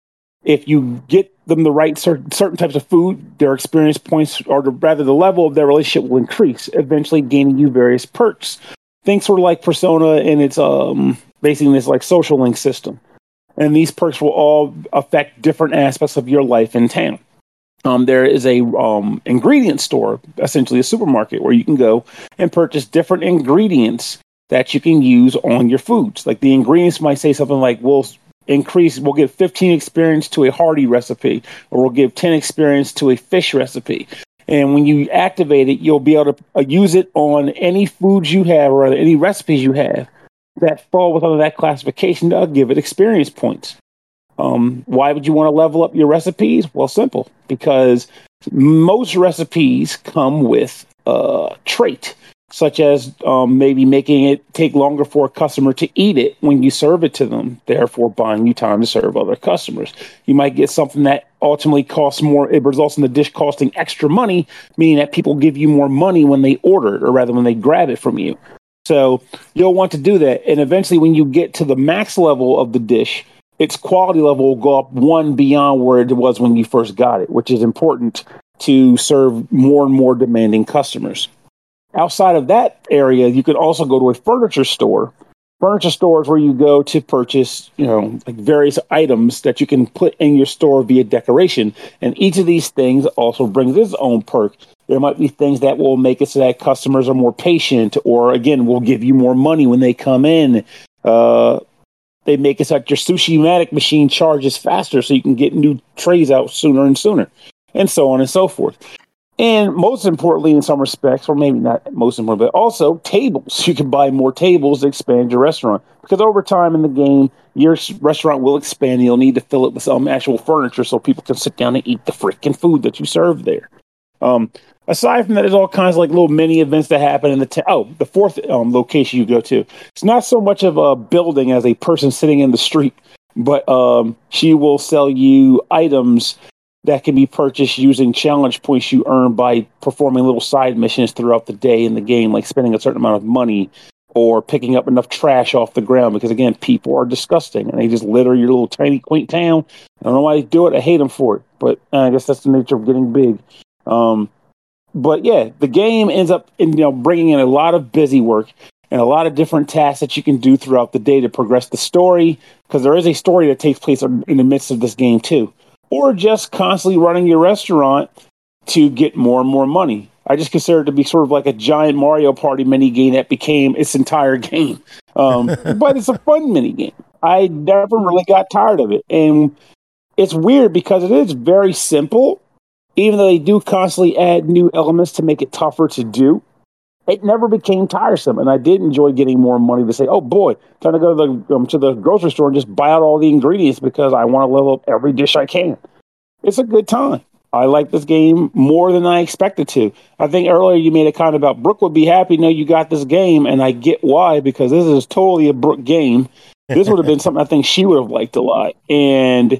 if you get them the right certain, certain types of food, their experience points, or the, rather the level of their relationship will increase, eventually gaining you various perks. Think sort of like Persona and its um, basically this like social link system. And these perks will all affect different aspects of your life in town. Um, there is a um, ingredient store, essentially a supermarket, where you can go and purchase different ingredients that you can use on your foods. Like the ingredients might say something like, we'll increase, we'll give fifteen experience to a hearty recipe, or we'll give ten experience to a fish recipe. And when you activate it, you'll be able to uh, use it on any foods you have, or any recipes you have that fall within that classification. That'll give it experience points. Um, why would you want to level up your recipes? Well, simple, because most recipes come with a trait, such as um, maybe making it take longer for a customer to eat it when you serve it to them, therefore buying you time to serve other customers. You might get something that ultimately costs more. It results in the dish costing extra money, meaning that people give you more money when they order it, or rather when they grab it from you. So you'll want to do that. And eventually when you get to the max level of the dish, its quality level will go up one beyond where it was when you first got it, which is important to serve more and more demanding customers. Outside of that area, you could also go to a furniture store. Furniture stores where you go to purchase, you know, like various items that you can put in your store via decoration. And each of these things also brings its own perk. There might be things that will make it so that customers are more patient, or again, will give you more money when they come in. Uh, They make it so that your Sushi-matic machine charges faster so you can get new trays out sooner and sooner, and so on and so forth. And most importantly, in some respects, or maybe not most important, but also tables. You can buy more tables to expand your restaurant, because over time in the game, your restaurant will expand and you'll need to fill it with some actual furniture so people can sit down and eat the freaking food that you serve there. Um, aside from that, there's all kinds of like little mini events that happen in the ta- oh the fourth um, location you go to. It's not so much of a building as a person sitting in the street, but um, she will sell you items that can be purchased using challenge points you earn by performing little side missions throughout the day in the game, like spending a certain amount of money or picking up enough trash off the ground. Because again, people are disgusting and they just litter your little tiny quaint town. I don't know why they do it. I hate them for it, but uh, I guess that's the nature of getting big. Um, but yeah, the game ends up in, you know, bringing in a lot of busy work and a lot of different tasks that you can do throughout the day to progress the story, because there is a story that takes place in the midst of this game too, or just constantly running your restaurant to get more and more money. I just consider it to be sort of like a giant Mario Party mini game that became its entire game. Um, but it's a fun mini game. I never really got tired of it. And it's weird because it is very simple. Even though they do constantly add new elements to make it tougher to do, it never became tiresome. And I did enjoy getting more money to say, oh boy, time to go to the, um, to the grocery store and just buy out all the ingredients because I want to level up every dish I can. It's a good time. I like this game more than I expected to. I think earlier you made a comment about Brooke would be happy to know you got this game, and I get why, because this is totally a Brooke game. This would have been something I think she would have liked a lot. And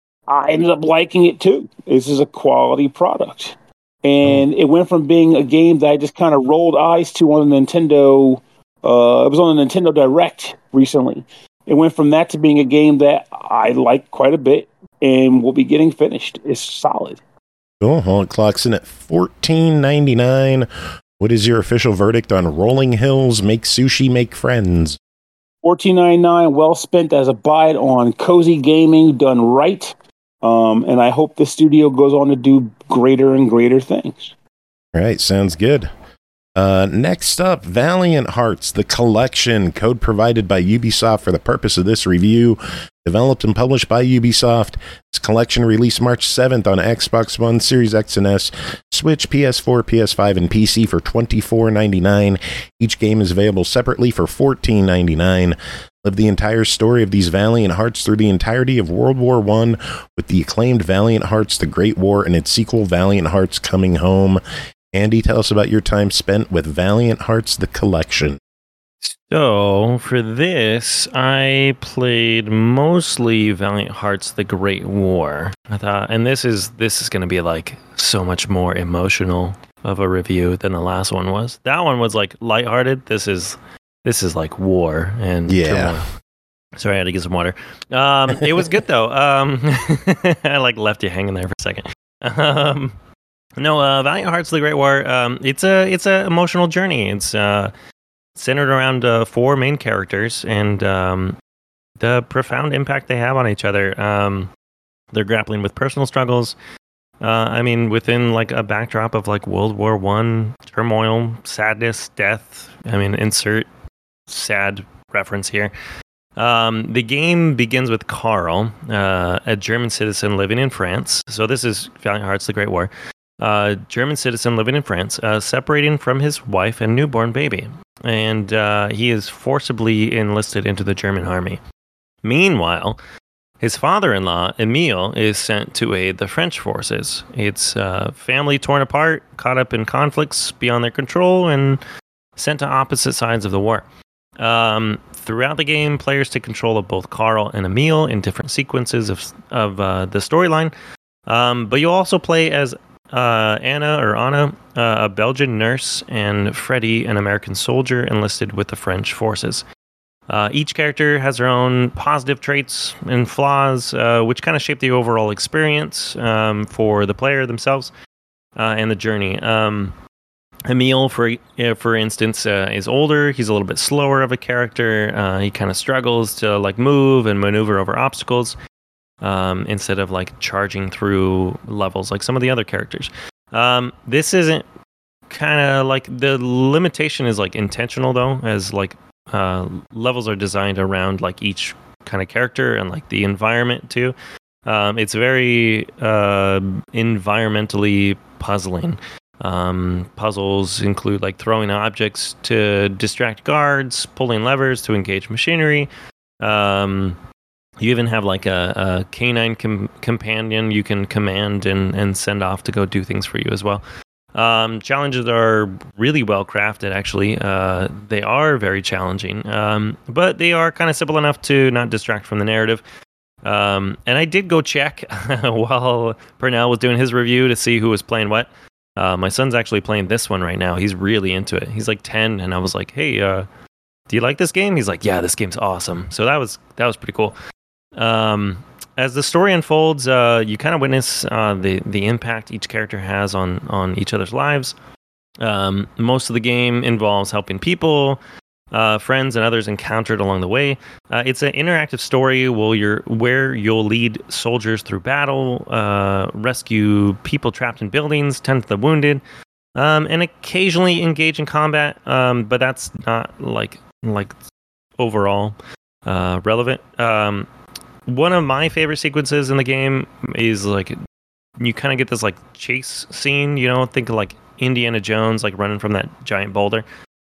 I ended up liking it too. This is a quality product. And it went from being a game that I just kind of rolled eyes to on the Nintendo. Uh, it was on the Nintendo Direct recently. It went from that to being a game that I like quite a bit and will be getting finished. It's solid. Cool. Well, it clocks in at fourteen ninety-nine. What is your official verdict on Rolling Hills Make Sushi Make Friends? fourteen ninety-nine, well spent as a buy on cozy gaming done right. Um, and I hope the studio goes on to do greater and greater things. All right, sounds good. Uh, next up, Valiant Hearts, the collection, code provided by Ubisoft for the purpose of this review. Developed and published by Ubisoft. This collection released March seventh on Xbox One, Series X and S, Switch, P S four, P S five, and P C for twenty-four ninety-nine. Each game is available separately for fourteen ninety-nine. Live the entire story of these Valiant Hearts through the entirety of World War One with the acclaimed Valiant Hearts, The Great War, and its sequel, Valiant Hearts Coming Home. Andy, tell us about your time spent with Valiant Hearts, the collection. So, for this, I played mostly Valiant Hearts, The Great War. I thought, and this is this is going to be like so much more emotional of a review than the last one was. That one was like lighthearted. This is this is like war and yeah. turmoil. Sorry, I had to get some water. Um, it was good though. Um, I like left you hanging there for a second. Um, no, uh, Valiant Hearts: The Great War. Um, it's a it's a emotional journey. It's uh, centered around uh, four main characters and um, the profound impact they have on each other. Um, they're grappling with personal struggles. Uh, I mean, within like a backdrop of like World War One turmoil, sadness, death. I mean, insert sad reference here. Um, the game begins with Carl, uh, a German citizen living in France. So this is Valiant Hearts: The Great War. Uh, German citizen living in France, uh, separating from his wife and newborn baby, and uh, he is forcibly enlisted into the German army. Meanwhile, his father-in-law, Emile, is sent to aid the French forces. It's uh, family torn apart, caught up in conflicts beyond their control, and sent to opposite sides of the war. Um, throughout the game, players take control of both Carl and Emile in different sequences of of uh, the storyline. Um, but you'll also play as uh, Anna or Anna, uh, a Belgian nurse, and Freddy, an American soldier enlisted with the French forces. Uh, each character has their own positive traits and flaws, uh, which kind of shape the overall experience um, for the player themselves uh, and the journey. Um, Emile, for uh, for instance, uh, is older. He's a little bit slower of a character. Uh, he kind of struggles to like move and maneuver over obstacles um, instead of like charging through levels like some of the other characters. Um, this isn't kind of like the limitation is like intentional though, as like uh, levels are designed around like each kind of character and like the environment too. Um, it's very uh, environmentally puzzling. Um, puzzles include like throwing objects to distract guards, pulling levers to engage machinery. Um, you even have like a, a canine com- companion you can command and, and send off to go do things for you as well. Um, challenges are really well crafted, actually. Uh, they are very challenging, um, but they are kind of simple enough to not distract from the narrative. Um, and I did go check while Pernell was doing his review to see who was playing what. Uh, my son's actually playing this one right now. He's really into it. He's like ten, and I was like, "Hey, uh, do you like this game?" He's like, "Yeah, this game's awesome." So that was that was pretty cool. Um, as the story unfolds, uh, you kind of witness uh, the the impact each character has on on each other's lives. Um, most of the game involves helping people, uh, friends, and others encountered along the way. Uh, it's an interactive story where you're where you'll lead soldiers through battle, uh, rescue people trapped in buildings, tend to the wounded, um, and occasionally engage in combat. Um, but that's not like like overall uh, relevant. Um, one of my favorite sequences in the game is like you kind of get this like chase scene. You know, think of like Indiana Jones like running from that giant boulder.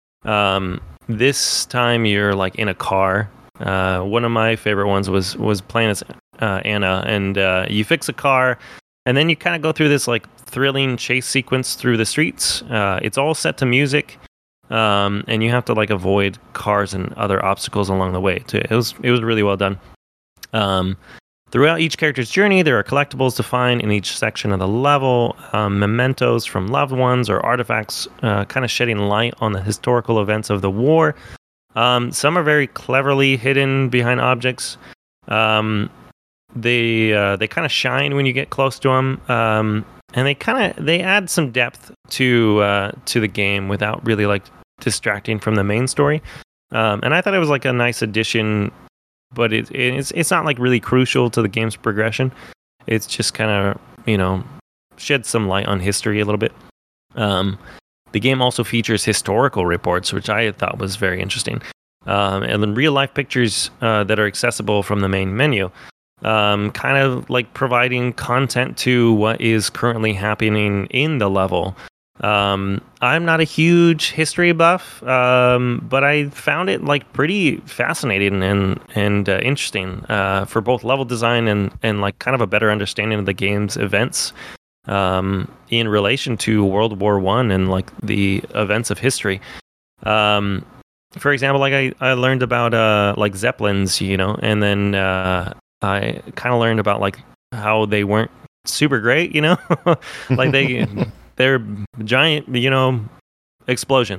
Um, This time you're like in a car. Uh, one of my favorite ones was was playing as uh, Anna, and uh, you fix a car, and then you kind of go through this like thrilling chase sequence through the streets. Uh, it's all set to music, um, and you have to like avoid cars and other obstacles along the way too. It was it was really well done. Um, throughout each character's journey, there are collectibles to find in each section of the level, um, mementos from loved ones or artifacts, uh, kind of shedding light on the historical events of the war. Um, some are very cleverly hidden behind objects. Um, they uh, they kind of shine when you get close to them, um, and they kind of they add some depth to uh, to the game without really like distracting from the main story. Um, and I thought it was like a nice addition. But it, it's it's not like really crucial to the game's progression. It's just kind of, you know, shed some light on history a little bit. Um, the game also features historical reports, which I thought was very interesting. Um, and then real life pictures uh, that are accessible from the main menu. Um, kind of like providing content to what is currently happening in the level. Um, I'm not a huge history buff, um, but I found it like pretty fascinating and and uh, interesting uh, for both level design and and like kind of a better understanding of the game's events um, in relation to World War One and like the events of history. Um, for example, like I, I learned about uh, like Zeppelins, you know, and then uh, I kind of learned about like how they weren't super great, you know, like they. They're giant, you know, explosions.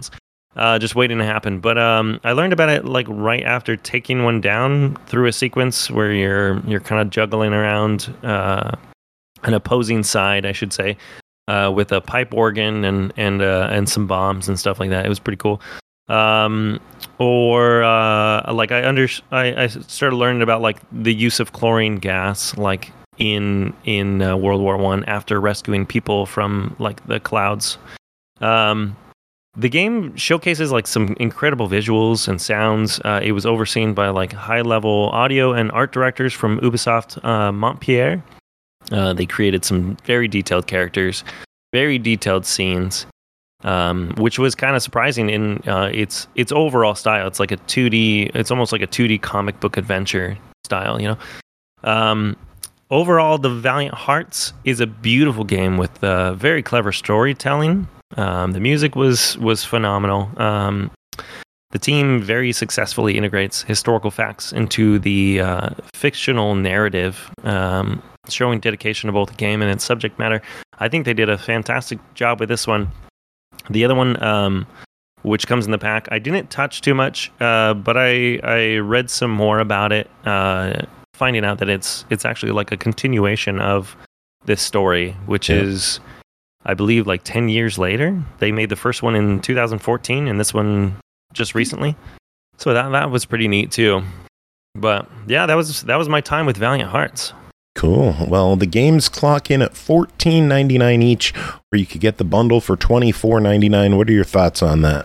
uh, just waiting to happen. But um, I learned about it like right after taking one down through a sequence where you're you're kind of juggling around uh, an opposing side, I should say, uh, with a pipe organ and and uh, and some bombs and stuff like that. It was pretty cool. Um, or uh, like I under I, I started learning about like the use of chlorine gas, like in in uh, World War One after rescuing people from like the clouds. Um, the game showcases like some incredible visuals and sounds. Uh, it was overseen by like high level audio and art directors from Ubisoft uh, Montpellier. Uh, they created some very detailed characters, very detailed scenes. Um, which was kind of surprising in uh, its its overall style. It's like a two D. It's almost like a two D comic book adventure style, you know. Um, overall, the Valiant Hearts is a beautiful game with uh, very clever storytelling. Um, the music was was phenomenal. Um, the team very successfully integrates historical facts into the uh, fictional narrative, um, showing dedication to both the game and its subject matter. I think they did a fantastic job with this one. The other one, um, which comes in the pack, I didn't touch too much, uh, but I I read some more about it, uh, finding out that it's it's actually like a continuation of this story, which yeah. is, I believe, like ten years later. They made the first one in two thousand fourteen, and this one just recently. So that that was pretty neat too. But yeah, that was that was my time with Valiant Hearts. Cool. Well, the games clock in at fourteen ninety-nine each, or you could get the bundle for twenty-four ninety-nine. What are your thoughts on that?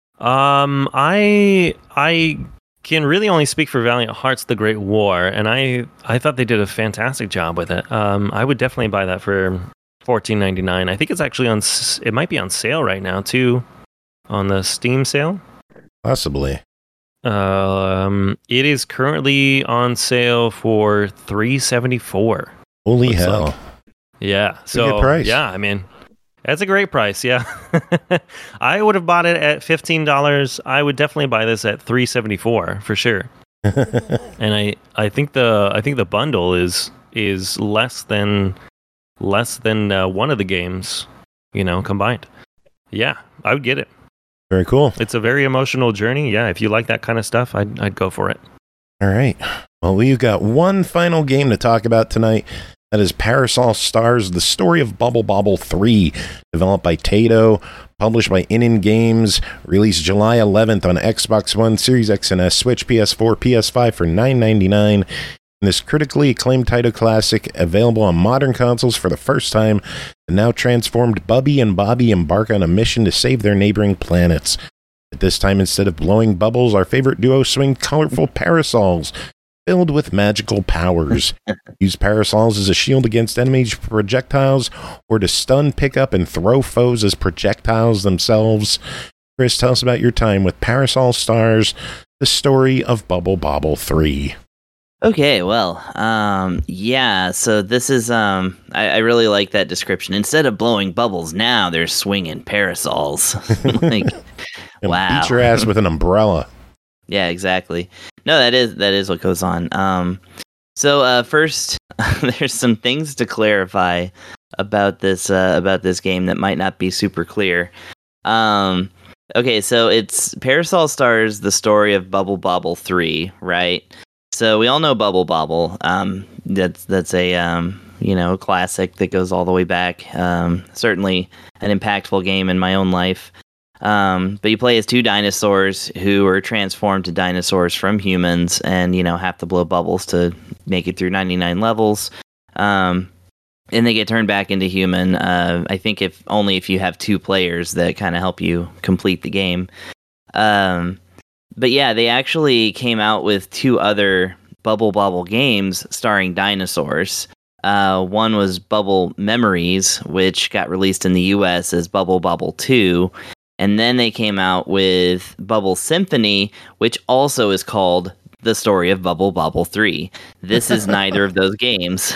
Um, I I can really only speak for Valiant Hearts: The Great War, and I I thought they did a fantastic job with it. Um, I would definitely buy that for fourteen ninety-nine. I think it's actually on. It might be on sale right now too, on the Steam sale. Possibly. Um, it is currently on sale for three seventy-four. Holy hell! Like. Yeah, so good price. Yeah, I mean, that's a great price. Yeah, I would have bought it at fifteen dollars. I would definitely buy this at three seventy-four for sure. And I, I think the, I think the bundle is is less than less than uh, one of the games, you know, combined. Yeah, I would get it. Very cool. It's a very emotional journey. Yeah, if you like that kind of stuff, I'd I'd go for it. All right. Well, we've got one final game to talk about tonight. That is Parasol Stars, the story of Bubble Bobble three, developed by Taito, published by Inin Games, released July eleventh on Xbox One, Series X and S, Switch, P S four, P S five for nine ninety-nine. And this critically acclaimed Taito classic, available on modern consoles for the first time, the now transformed Bubby and Bobby embark on a mission to save their neighboring planets. At this time, instead of blowing bubbles, our favorite duo swing colorful parasols filled with magical powers. Use parasols as a shield against enemies projectiles, or to stun, pick up, and throw foes as projectiles themselves. Chris, tell us about your time with Parasol Stars, the story of Bubble Bobble three. Okay, well, um, yeah, so this is, um, I, I really like that description. Instead of blowing bubbles now, they're swinging parasols. Like, wow. Beat your ass with an umbrella. Yeah, exactly. No, that is, that is what goes on. Um, so, uh, first, there's some things to clarify about this, uh, about this game that might not be super clear. Um, okay, so it's Parasol Stars, the story of Bubble Bobble three, right? So we all know Bubble Bobble. Um, that's that's a um, you know classic that goes all the way back. Um, certainly an impactful game in my own life. Um, but you play as two dinosaurs who are transformed to dinosaurs from humans, and you know have to blow bubbles to make it through ninety-nine levels. Um, and they get turned back into human. Uh, I think if only if you have two players that kind of help you complete the game. Um, But yeah, they actually came out with two other Bubble Bobble games starring dinosaurs. Uh, one was Bubble Memories, which got released in the U S as Bubble Bobble two. And then they came out with Bubble Symphony, which also is called The Story of Bubble Bobble three. This is neither of those games.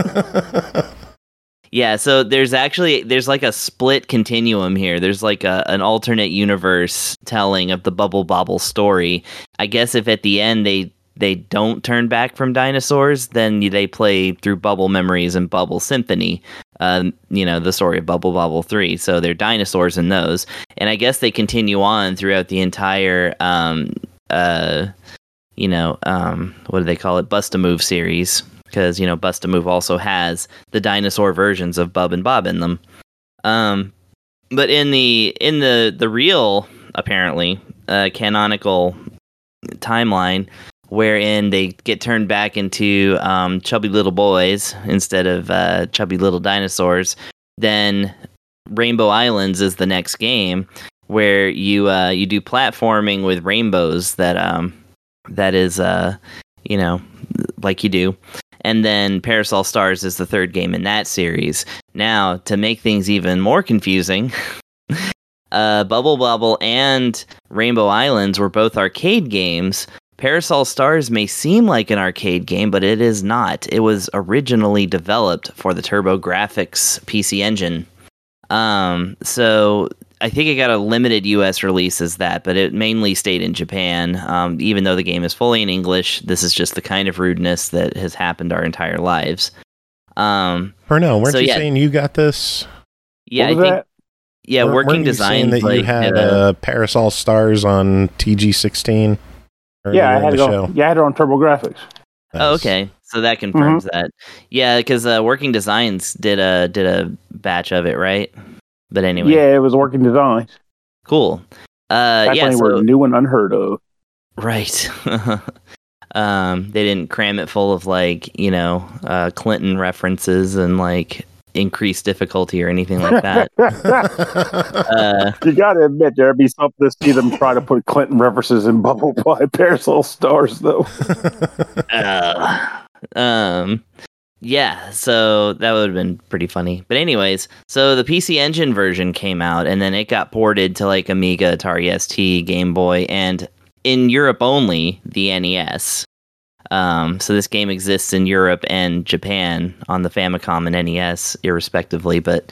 Yeah, so there's actually, there's like a split continuum here. There's like a, an alternate universe telling of the Bubble Bobble story. I guess if at the end they they don't turn back from dinosaurs, then they play through Bubble Memories and Bubble Symphony, um, you know, the story of Bubble Bobble three. So they're dinosaurs in those. And I guess they continue on throughout the entire, um, uh, you know, um, what do they call it? Bust-A-Move series. Because, you know, Bust-A-Move also has the dinosaur versions of Bub and Bob in them. Um, but in the in the, the real, apparently, uh, canonical timeline, wherein they get turned back into um, chubby little boys instead of uh, chubby little dinosaurs, then Rainbow Islands is the next game where you uh, you do platforming with rainbows that um that is uh you know like you do. And then Parasol Stars is the third game in that series. Now, to make things even more confusing, uh, Bubble Bobble and Rainbow Islands were both arcade games. Parasol Stars may seem like an arcade game, but it is not. It was originally developed for the TurboGrafx P C Engine. Um, so I think it got a limited U S release as that, but it mainly stayed in Japan. Um, even though the game is fully in English, this is just the kind of rudeness that has happened our entire lives. Um, Pernell, weren't so, you yeah. saying you got this? Yeah, What I was think. that? Yeah, Weren't- Working weren't you Design. saying that you like, had uh, uh, Parasol Stars on T G sixteen. Yeah, I earlier in had it the on. show. Yeah, I had it on TurboGrafx. Oh, Nice. okay. So that confirms that. Yeah, because uh, Working Designs did a did a batch of it, right? But anyway, Yeah, it was Working Design. cool. Uh, Back yeah, when they so were new and unheard of. right. um, they didn't cram it full of like you know uh, Clinton references and like increased difficulty or anything like that. uh, You gotta admit, there'd be something to see them try to put Clinton references in Bubble Pie Parasol Stars, though. uh, um. Yeah, so that would have been pretty funny. But anyways, so the P C Engine version came out, and then it got ported to like Amiga, Atari S T, Game Boy, and in Europe only, the N E S. Um, so this game exists in Europe and Japan on the Famicom and N E S, irrespectively. But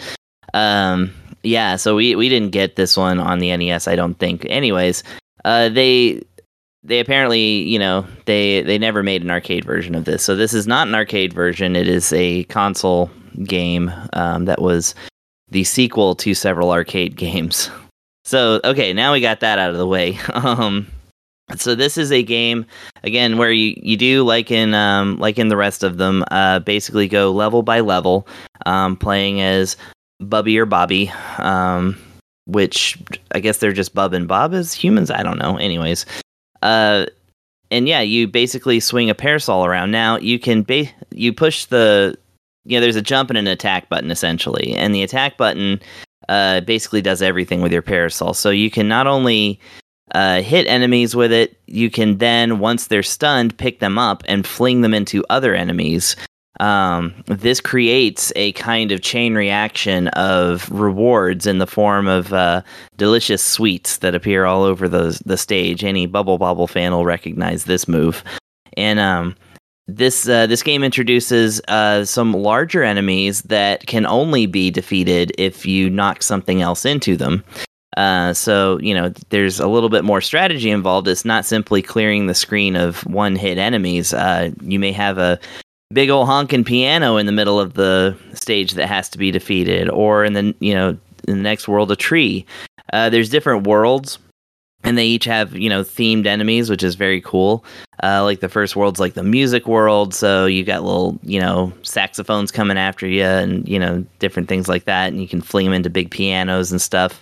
um, yeah, so we, we didn't get this one on the N E S, I don't think. Anyways, uh, they... They apparently, you know, they they never made an arcade version of this. So this is not an arcade version. It is a console game um, that was the sequel to several arcade games. So, okay, now we got that out of the way. Um, so this is a game, again, where you, you do, like in um, like in the rest of them, uh, basically go level by level, um, playing as Bubby or Bobby, um, which I guess they're just Bub and Bob as humans. I don't know. Anyways. Uh, and yeah, you basically swing a parasol around. Now you can ba- you push the, you know, there's a jump and an attack button essentially, and the attack button uh, basically does everything with your parasol. So you can not only uh, hit enemies with it, you can then, once they're stunned, pick them up and fling them into other enemies. Um, this creates a kind of chain reaction of rewards in the form of uh, delicious sweets that appear all over the the stage. Any Bubble Bobble fan will recognize this move. And um, this uh, this game introduces uh, some larger enemies that can only be defeated if you knock something else into them. Uh, so, you know, there's a little bit more strategy involved. It's not simply clearing the screen of one-hit enemies. Uh, you may have a big old honking piano in the middle of the stage that has to be defeated, or in the you know in the next world a tree. Uh, there's different worlds, and they each have you know themed enemies, which is very cool. Uh, like the first world's like the music world, so you got little you know saxophones coming after you, and you know different things like that, and you can fling them into big pianos and stuff.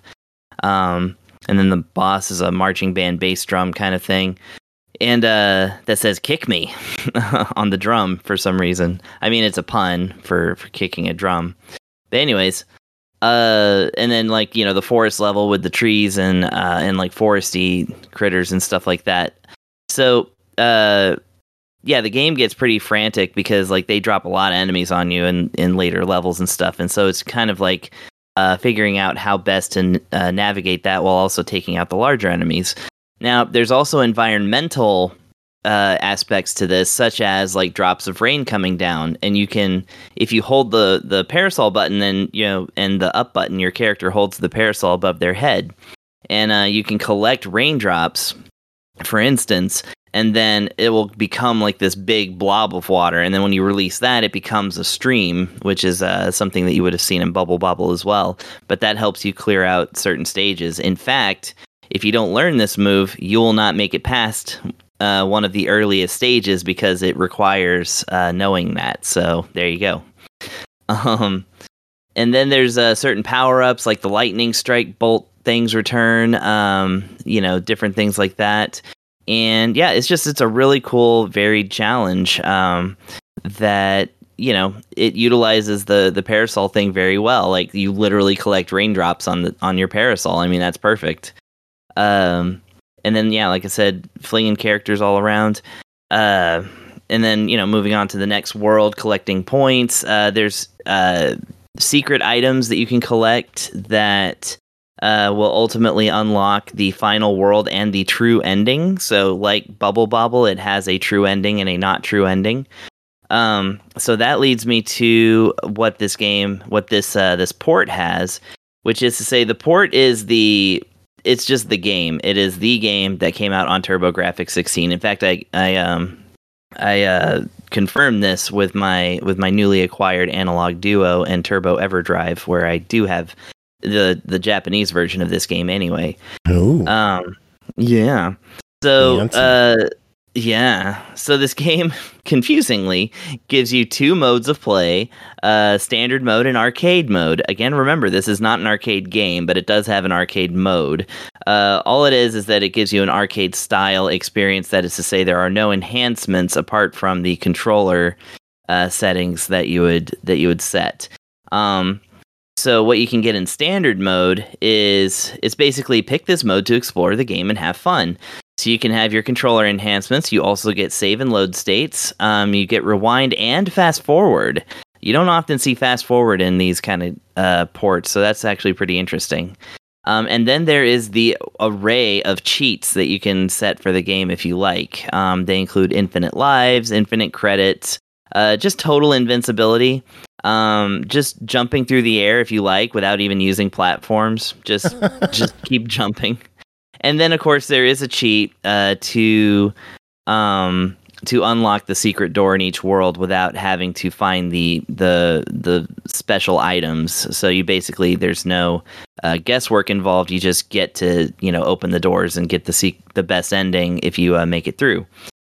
Um, and then the boss is a marching band bass drum kind of thing. And uh, that says "kick me" on the drum for some reason. I mean, it's a pun for, for kicking a drum. But anyways, uh, and then like you know the forest level with the trees and uh, and like foresty critters and stuff like that. So uh, yeah, the game gets pretty frantic because like they drop a lot of enemies on you in, in later levels and stuff. And so it's kind of like uh, figuring out how best to uh, navigate that while also taking out the larger enemies. Now, there's also environmental uh, aspects to this, such as like drops of rain coming down, and you can, if you hold the, the parasol button and you know, and the up button, your character holds the parasol above their head, and uh, you can collect raindrops, for instance, and then it will become like this big blob of water. And then when you release that, it becomes a stream, which is uh, something that you would have seen in Bubble Bobble as well. But that helps you clear out certain stages. In fact, if you don't learn this move, you will not make it past uh, one of the earliest stages because it requires uh, knowing that. So there you go. Um, and then there's uh, certain power-ups like the lightning strike bolt things return, um, you know, different things like that. And yeah, it's just, it's a really cool, varied challenge um, that, you know, it utilizes the, the parasol thing very well. Like you literally collect raindrops on the, on your parasol. I mean, that's perfect. Um, and then, yeah, like I said, flinging characters all around. Uh, and then, you know, moving on to the next world, collecting points. Uh, there's uh, secret items that you can collect that uh, will ultimately unlock the final world and the true ending. So like Bubble Bobble, it has a true ending and a not true ending. Um, so that leads me to what this game, what this uh, this port has, which is to say the port is the, it's just the game. It is the game that came out on TurboGrafx sixteen. In fact, I I um I uh, confirmed this with my with my newly acquired Analog Duo and Turbo EverDrive, where I do have the the Japanese version of this game anyway. Ooh. Um, yeah. So, uh, yeah. So this game, confusingly, gives you two modes of play, uh, standard mode and arcade mode. Again, remember, this is not an arcade game, but it does have an arcade mode. Uh, all it is is that it gives you an arcade-style experience. That is to say, there are no enhancements apart from the controller uh, settings that you would that you would set. Um, so what you can get in standard mode is it's basically pick this mode to explore the game and have fun. So you can have your controller enhancements. You also get save and load states. Um, you get rewind and fast forward. You don't often see fast forward in these kind of uh, ports, so that's actually pretty interesting. Um, and then there is the array of cheats that you can set for the game if you like. Um, they include infinite lives, infinite credits, uh, just total invincibility, um, just jumping through the air if you like without even using platforms. Just, just keep jumping. And then, of course, there is a cheat uh, to um, to unlock the secret door in each world without having to find the the the special items. So you basically, there's no uh, guesswork involved. You just get to, you know, open the doors and get the se- the best ending if you uh, make it through.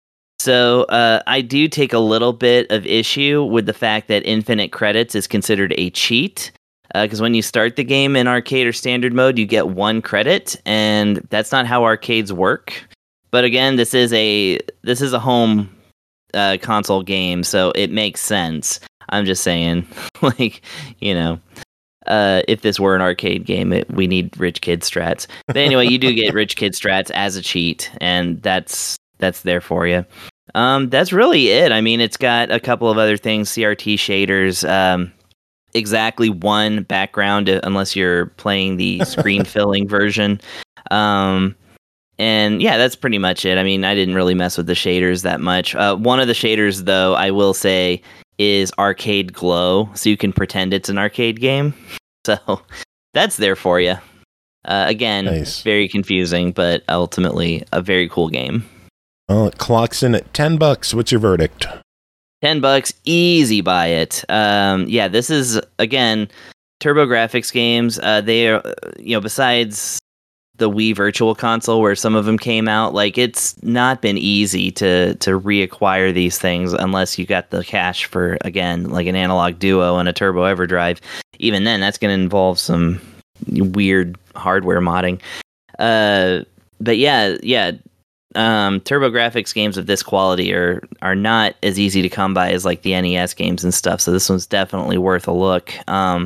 So uh, I do take a little bit of issue with the fact that infinite credits is considered a cheat. Because uh, when you start the game in arcade or standard mode, you get one credit, and that's not how arcades work. But again, this is a this is a home uh, console game, so it makes sense. I'm just saying, like, you know, uh, if this were an arcade game, it, we need rich kid strats. But anyway, you do get rich kid strats as a cheat, and that's that's there for you. Um, that's really it. I mean, it's got a couple of other things, C R T shaders. Um, exactly one background unless you're playing the screen filling version. Um, and yeah, that's pretty much it. I mean, I didn't really mess with the shaders that much. Uh, one of the shaders, though, I will say is Arcade Glow. So you can pretend it's an arcade game. So that's there for you. Uh, again, nice. Very confusing, but ultimately a very cool game. Well, it clocks in at ten bucks. What's your verdict? ten bucks, easy buy it. Um, yeah, this is, again, TurboGrafx games. Uh, they are, you know, besides the Wii Virtual Console where some of them came out, like, it's not been easy to, to reacquire these things unless you got the cash for, again, like an Analog Duo and a Turbo EverDrive. Even then, that's going to involve some weird hardware modding. Uh, but yeah, yeah. Um, TurboGrafx games of this quality are are not as easy to come by as like the N E S games and stuff. So this one's definitely worth a look. Um,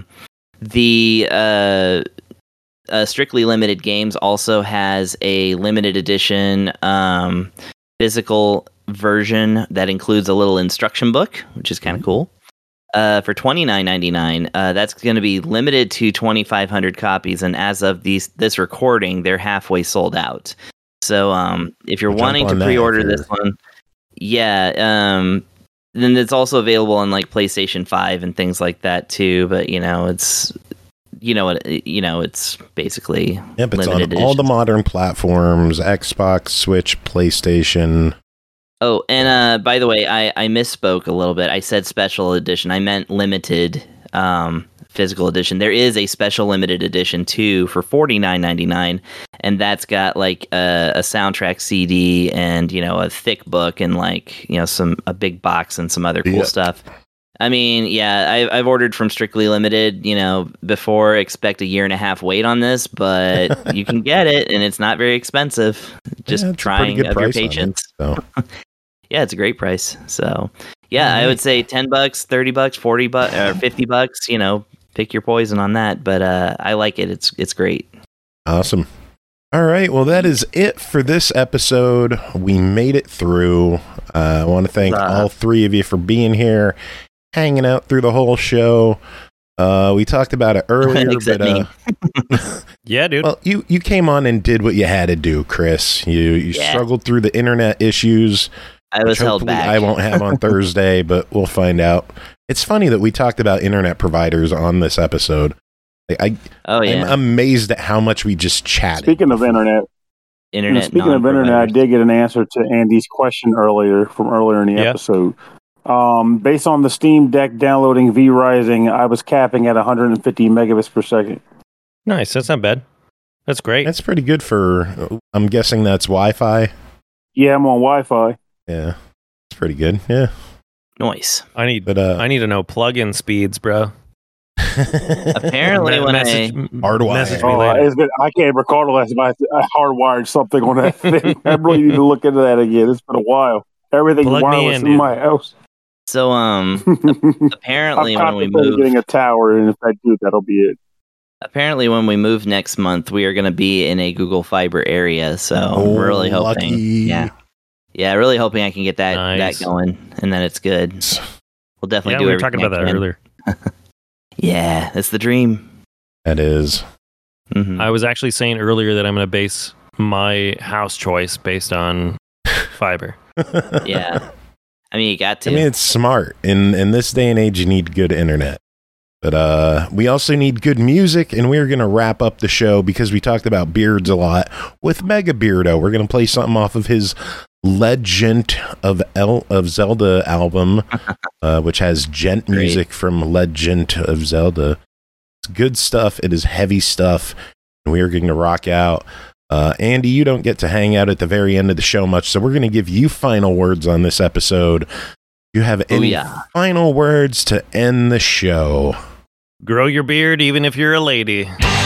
the uh, uh, Strictly Limited Games also has a limited edition um, physical version that includes a little instruction book, which is kind of cool. Uh, for twenty-nine ninety-nine, uh, that's going to be limited to twenty-five hundred copies, and as of these this recording, they're halfway sold out. So um, if you're I'll wanting to pre-order this one, yeah, um, then it's also available on like PlayStation five and things like that too. But you know, it's you know what you know, it's basically yep, it's on edition. All the modern platforms: Xbox, Switch, PlayStation. Oh, and uh, by the way, I, I misspoke a little bit. I said special edition. I meant limited um, physical edition. There is a special limited edition too for forty-nine ninety-nine, and that's got like a, a soundtrack C D and you know a thick book and like you know some a big box and some other cool Yeah. stuff. I mean, yeah, I, I've ordered from Strictly Limited, you know, before. Expect a year and a half wait on this, but you can get it, and it's not very expensive. Just Yeah, it's a pretty trying good of your price on it, patience. so. Yeah, it's a great price. So, yeah, I Alright. would say ten bucks, thirty bucks, forty bucks, or fifty bucks. You know, pick your poison on that. But uh, I like it. It's it's great. Awesome. All right. Well, that is it for this episode. We made it through. Uh, I want to thank Uh, all three of you for being here, hanging out through the whole show. Uh, we talked about it earlier, Except but me. uh, Yeah, dude. well, you you came on and did what you had to do, Chris. You you Yeah. struggled through the internet issues. I was which held hopefully back. I won't have on Thursday, but we'll find out. It's funny that we talked about internet providers on this episode. Like, I Oh yeah, I'm amazed at how much we just chatted. Speaking of internet, you know, internet. speaking of internet, I non-providers. did get an answer to Andy's question earlier from earlier in the Yeah. episode. Um, based on the Steam Deck downloading V Rising, I was capping at one hundred fifty megabits per second. Nice. That's not bad. That's great. That's pretty good for. I'm guessing that's Wi-Fi. Yeah, I'm on Wi-Fi. Yeah, it's pretty good. Yeah, Noise. I need. but uh, I need to know plug-in speeds, bro. Apparently, Me- when message, I Hardwired. message me Oh, later. it's been, I can't recall the last time I, I hardwired something on that thing. I really need to look into that again. It's been a while. Everything's Plug me wireless in, in, dude. my house. so um I'm apparently when we contemplating move getting a tower, and if I do, that'll be it. apparently when we move next month, we are going to be in a Google Fiber area. So Oh, I'm really hoping. lucky. Yeah, yeah, really hoping I can get that Nice. that going, and then it's good. We'll definitely Yeah, do. we were talking everything about I that can. earlier. Yeah, that's the dream. That is. Mhm. I was actually saying earlier that I'm going to base my house choice based on fiber. Yeah, I mean you got to. I mean, it's smart. In in this day and age, you need good internet. But uh, we also need good music, and we're going to wrap up the show because we talked about beards a lot with Mega Beardo. We're going to play something off of his Legend of El- of Zelda album, uh, which has gent Great. music from Legend of Zelda. It's good stuff. It is heavy stuff, and we are going to rock out. Uh, Andy, you don't get to hang out at the very end of the show much, so we're going to give you final words on this episode. Do you have any yeah. final words to end the show? Grow your beard even if you're a lady.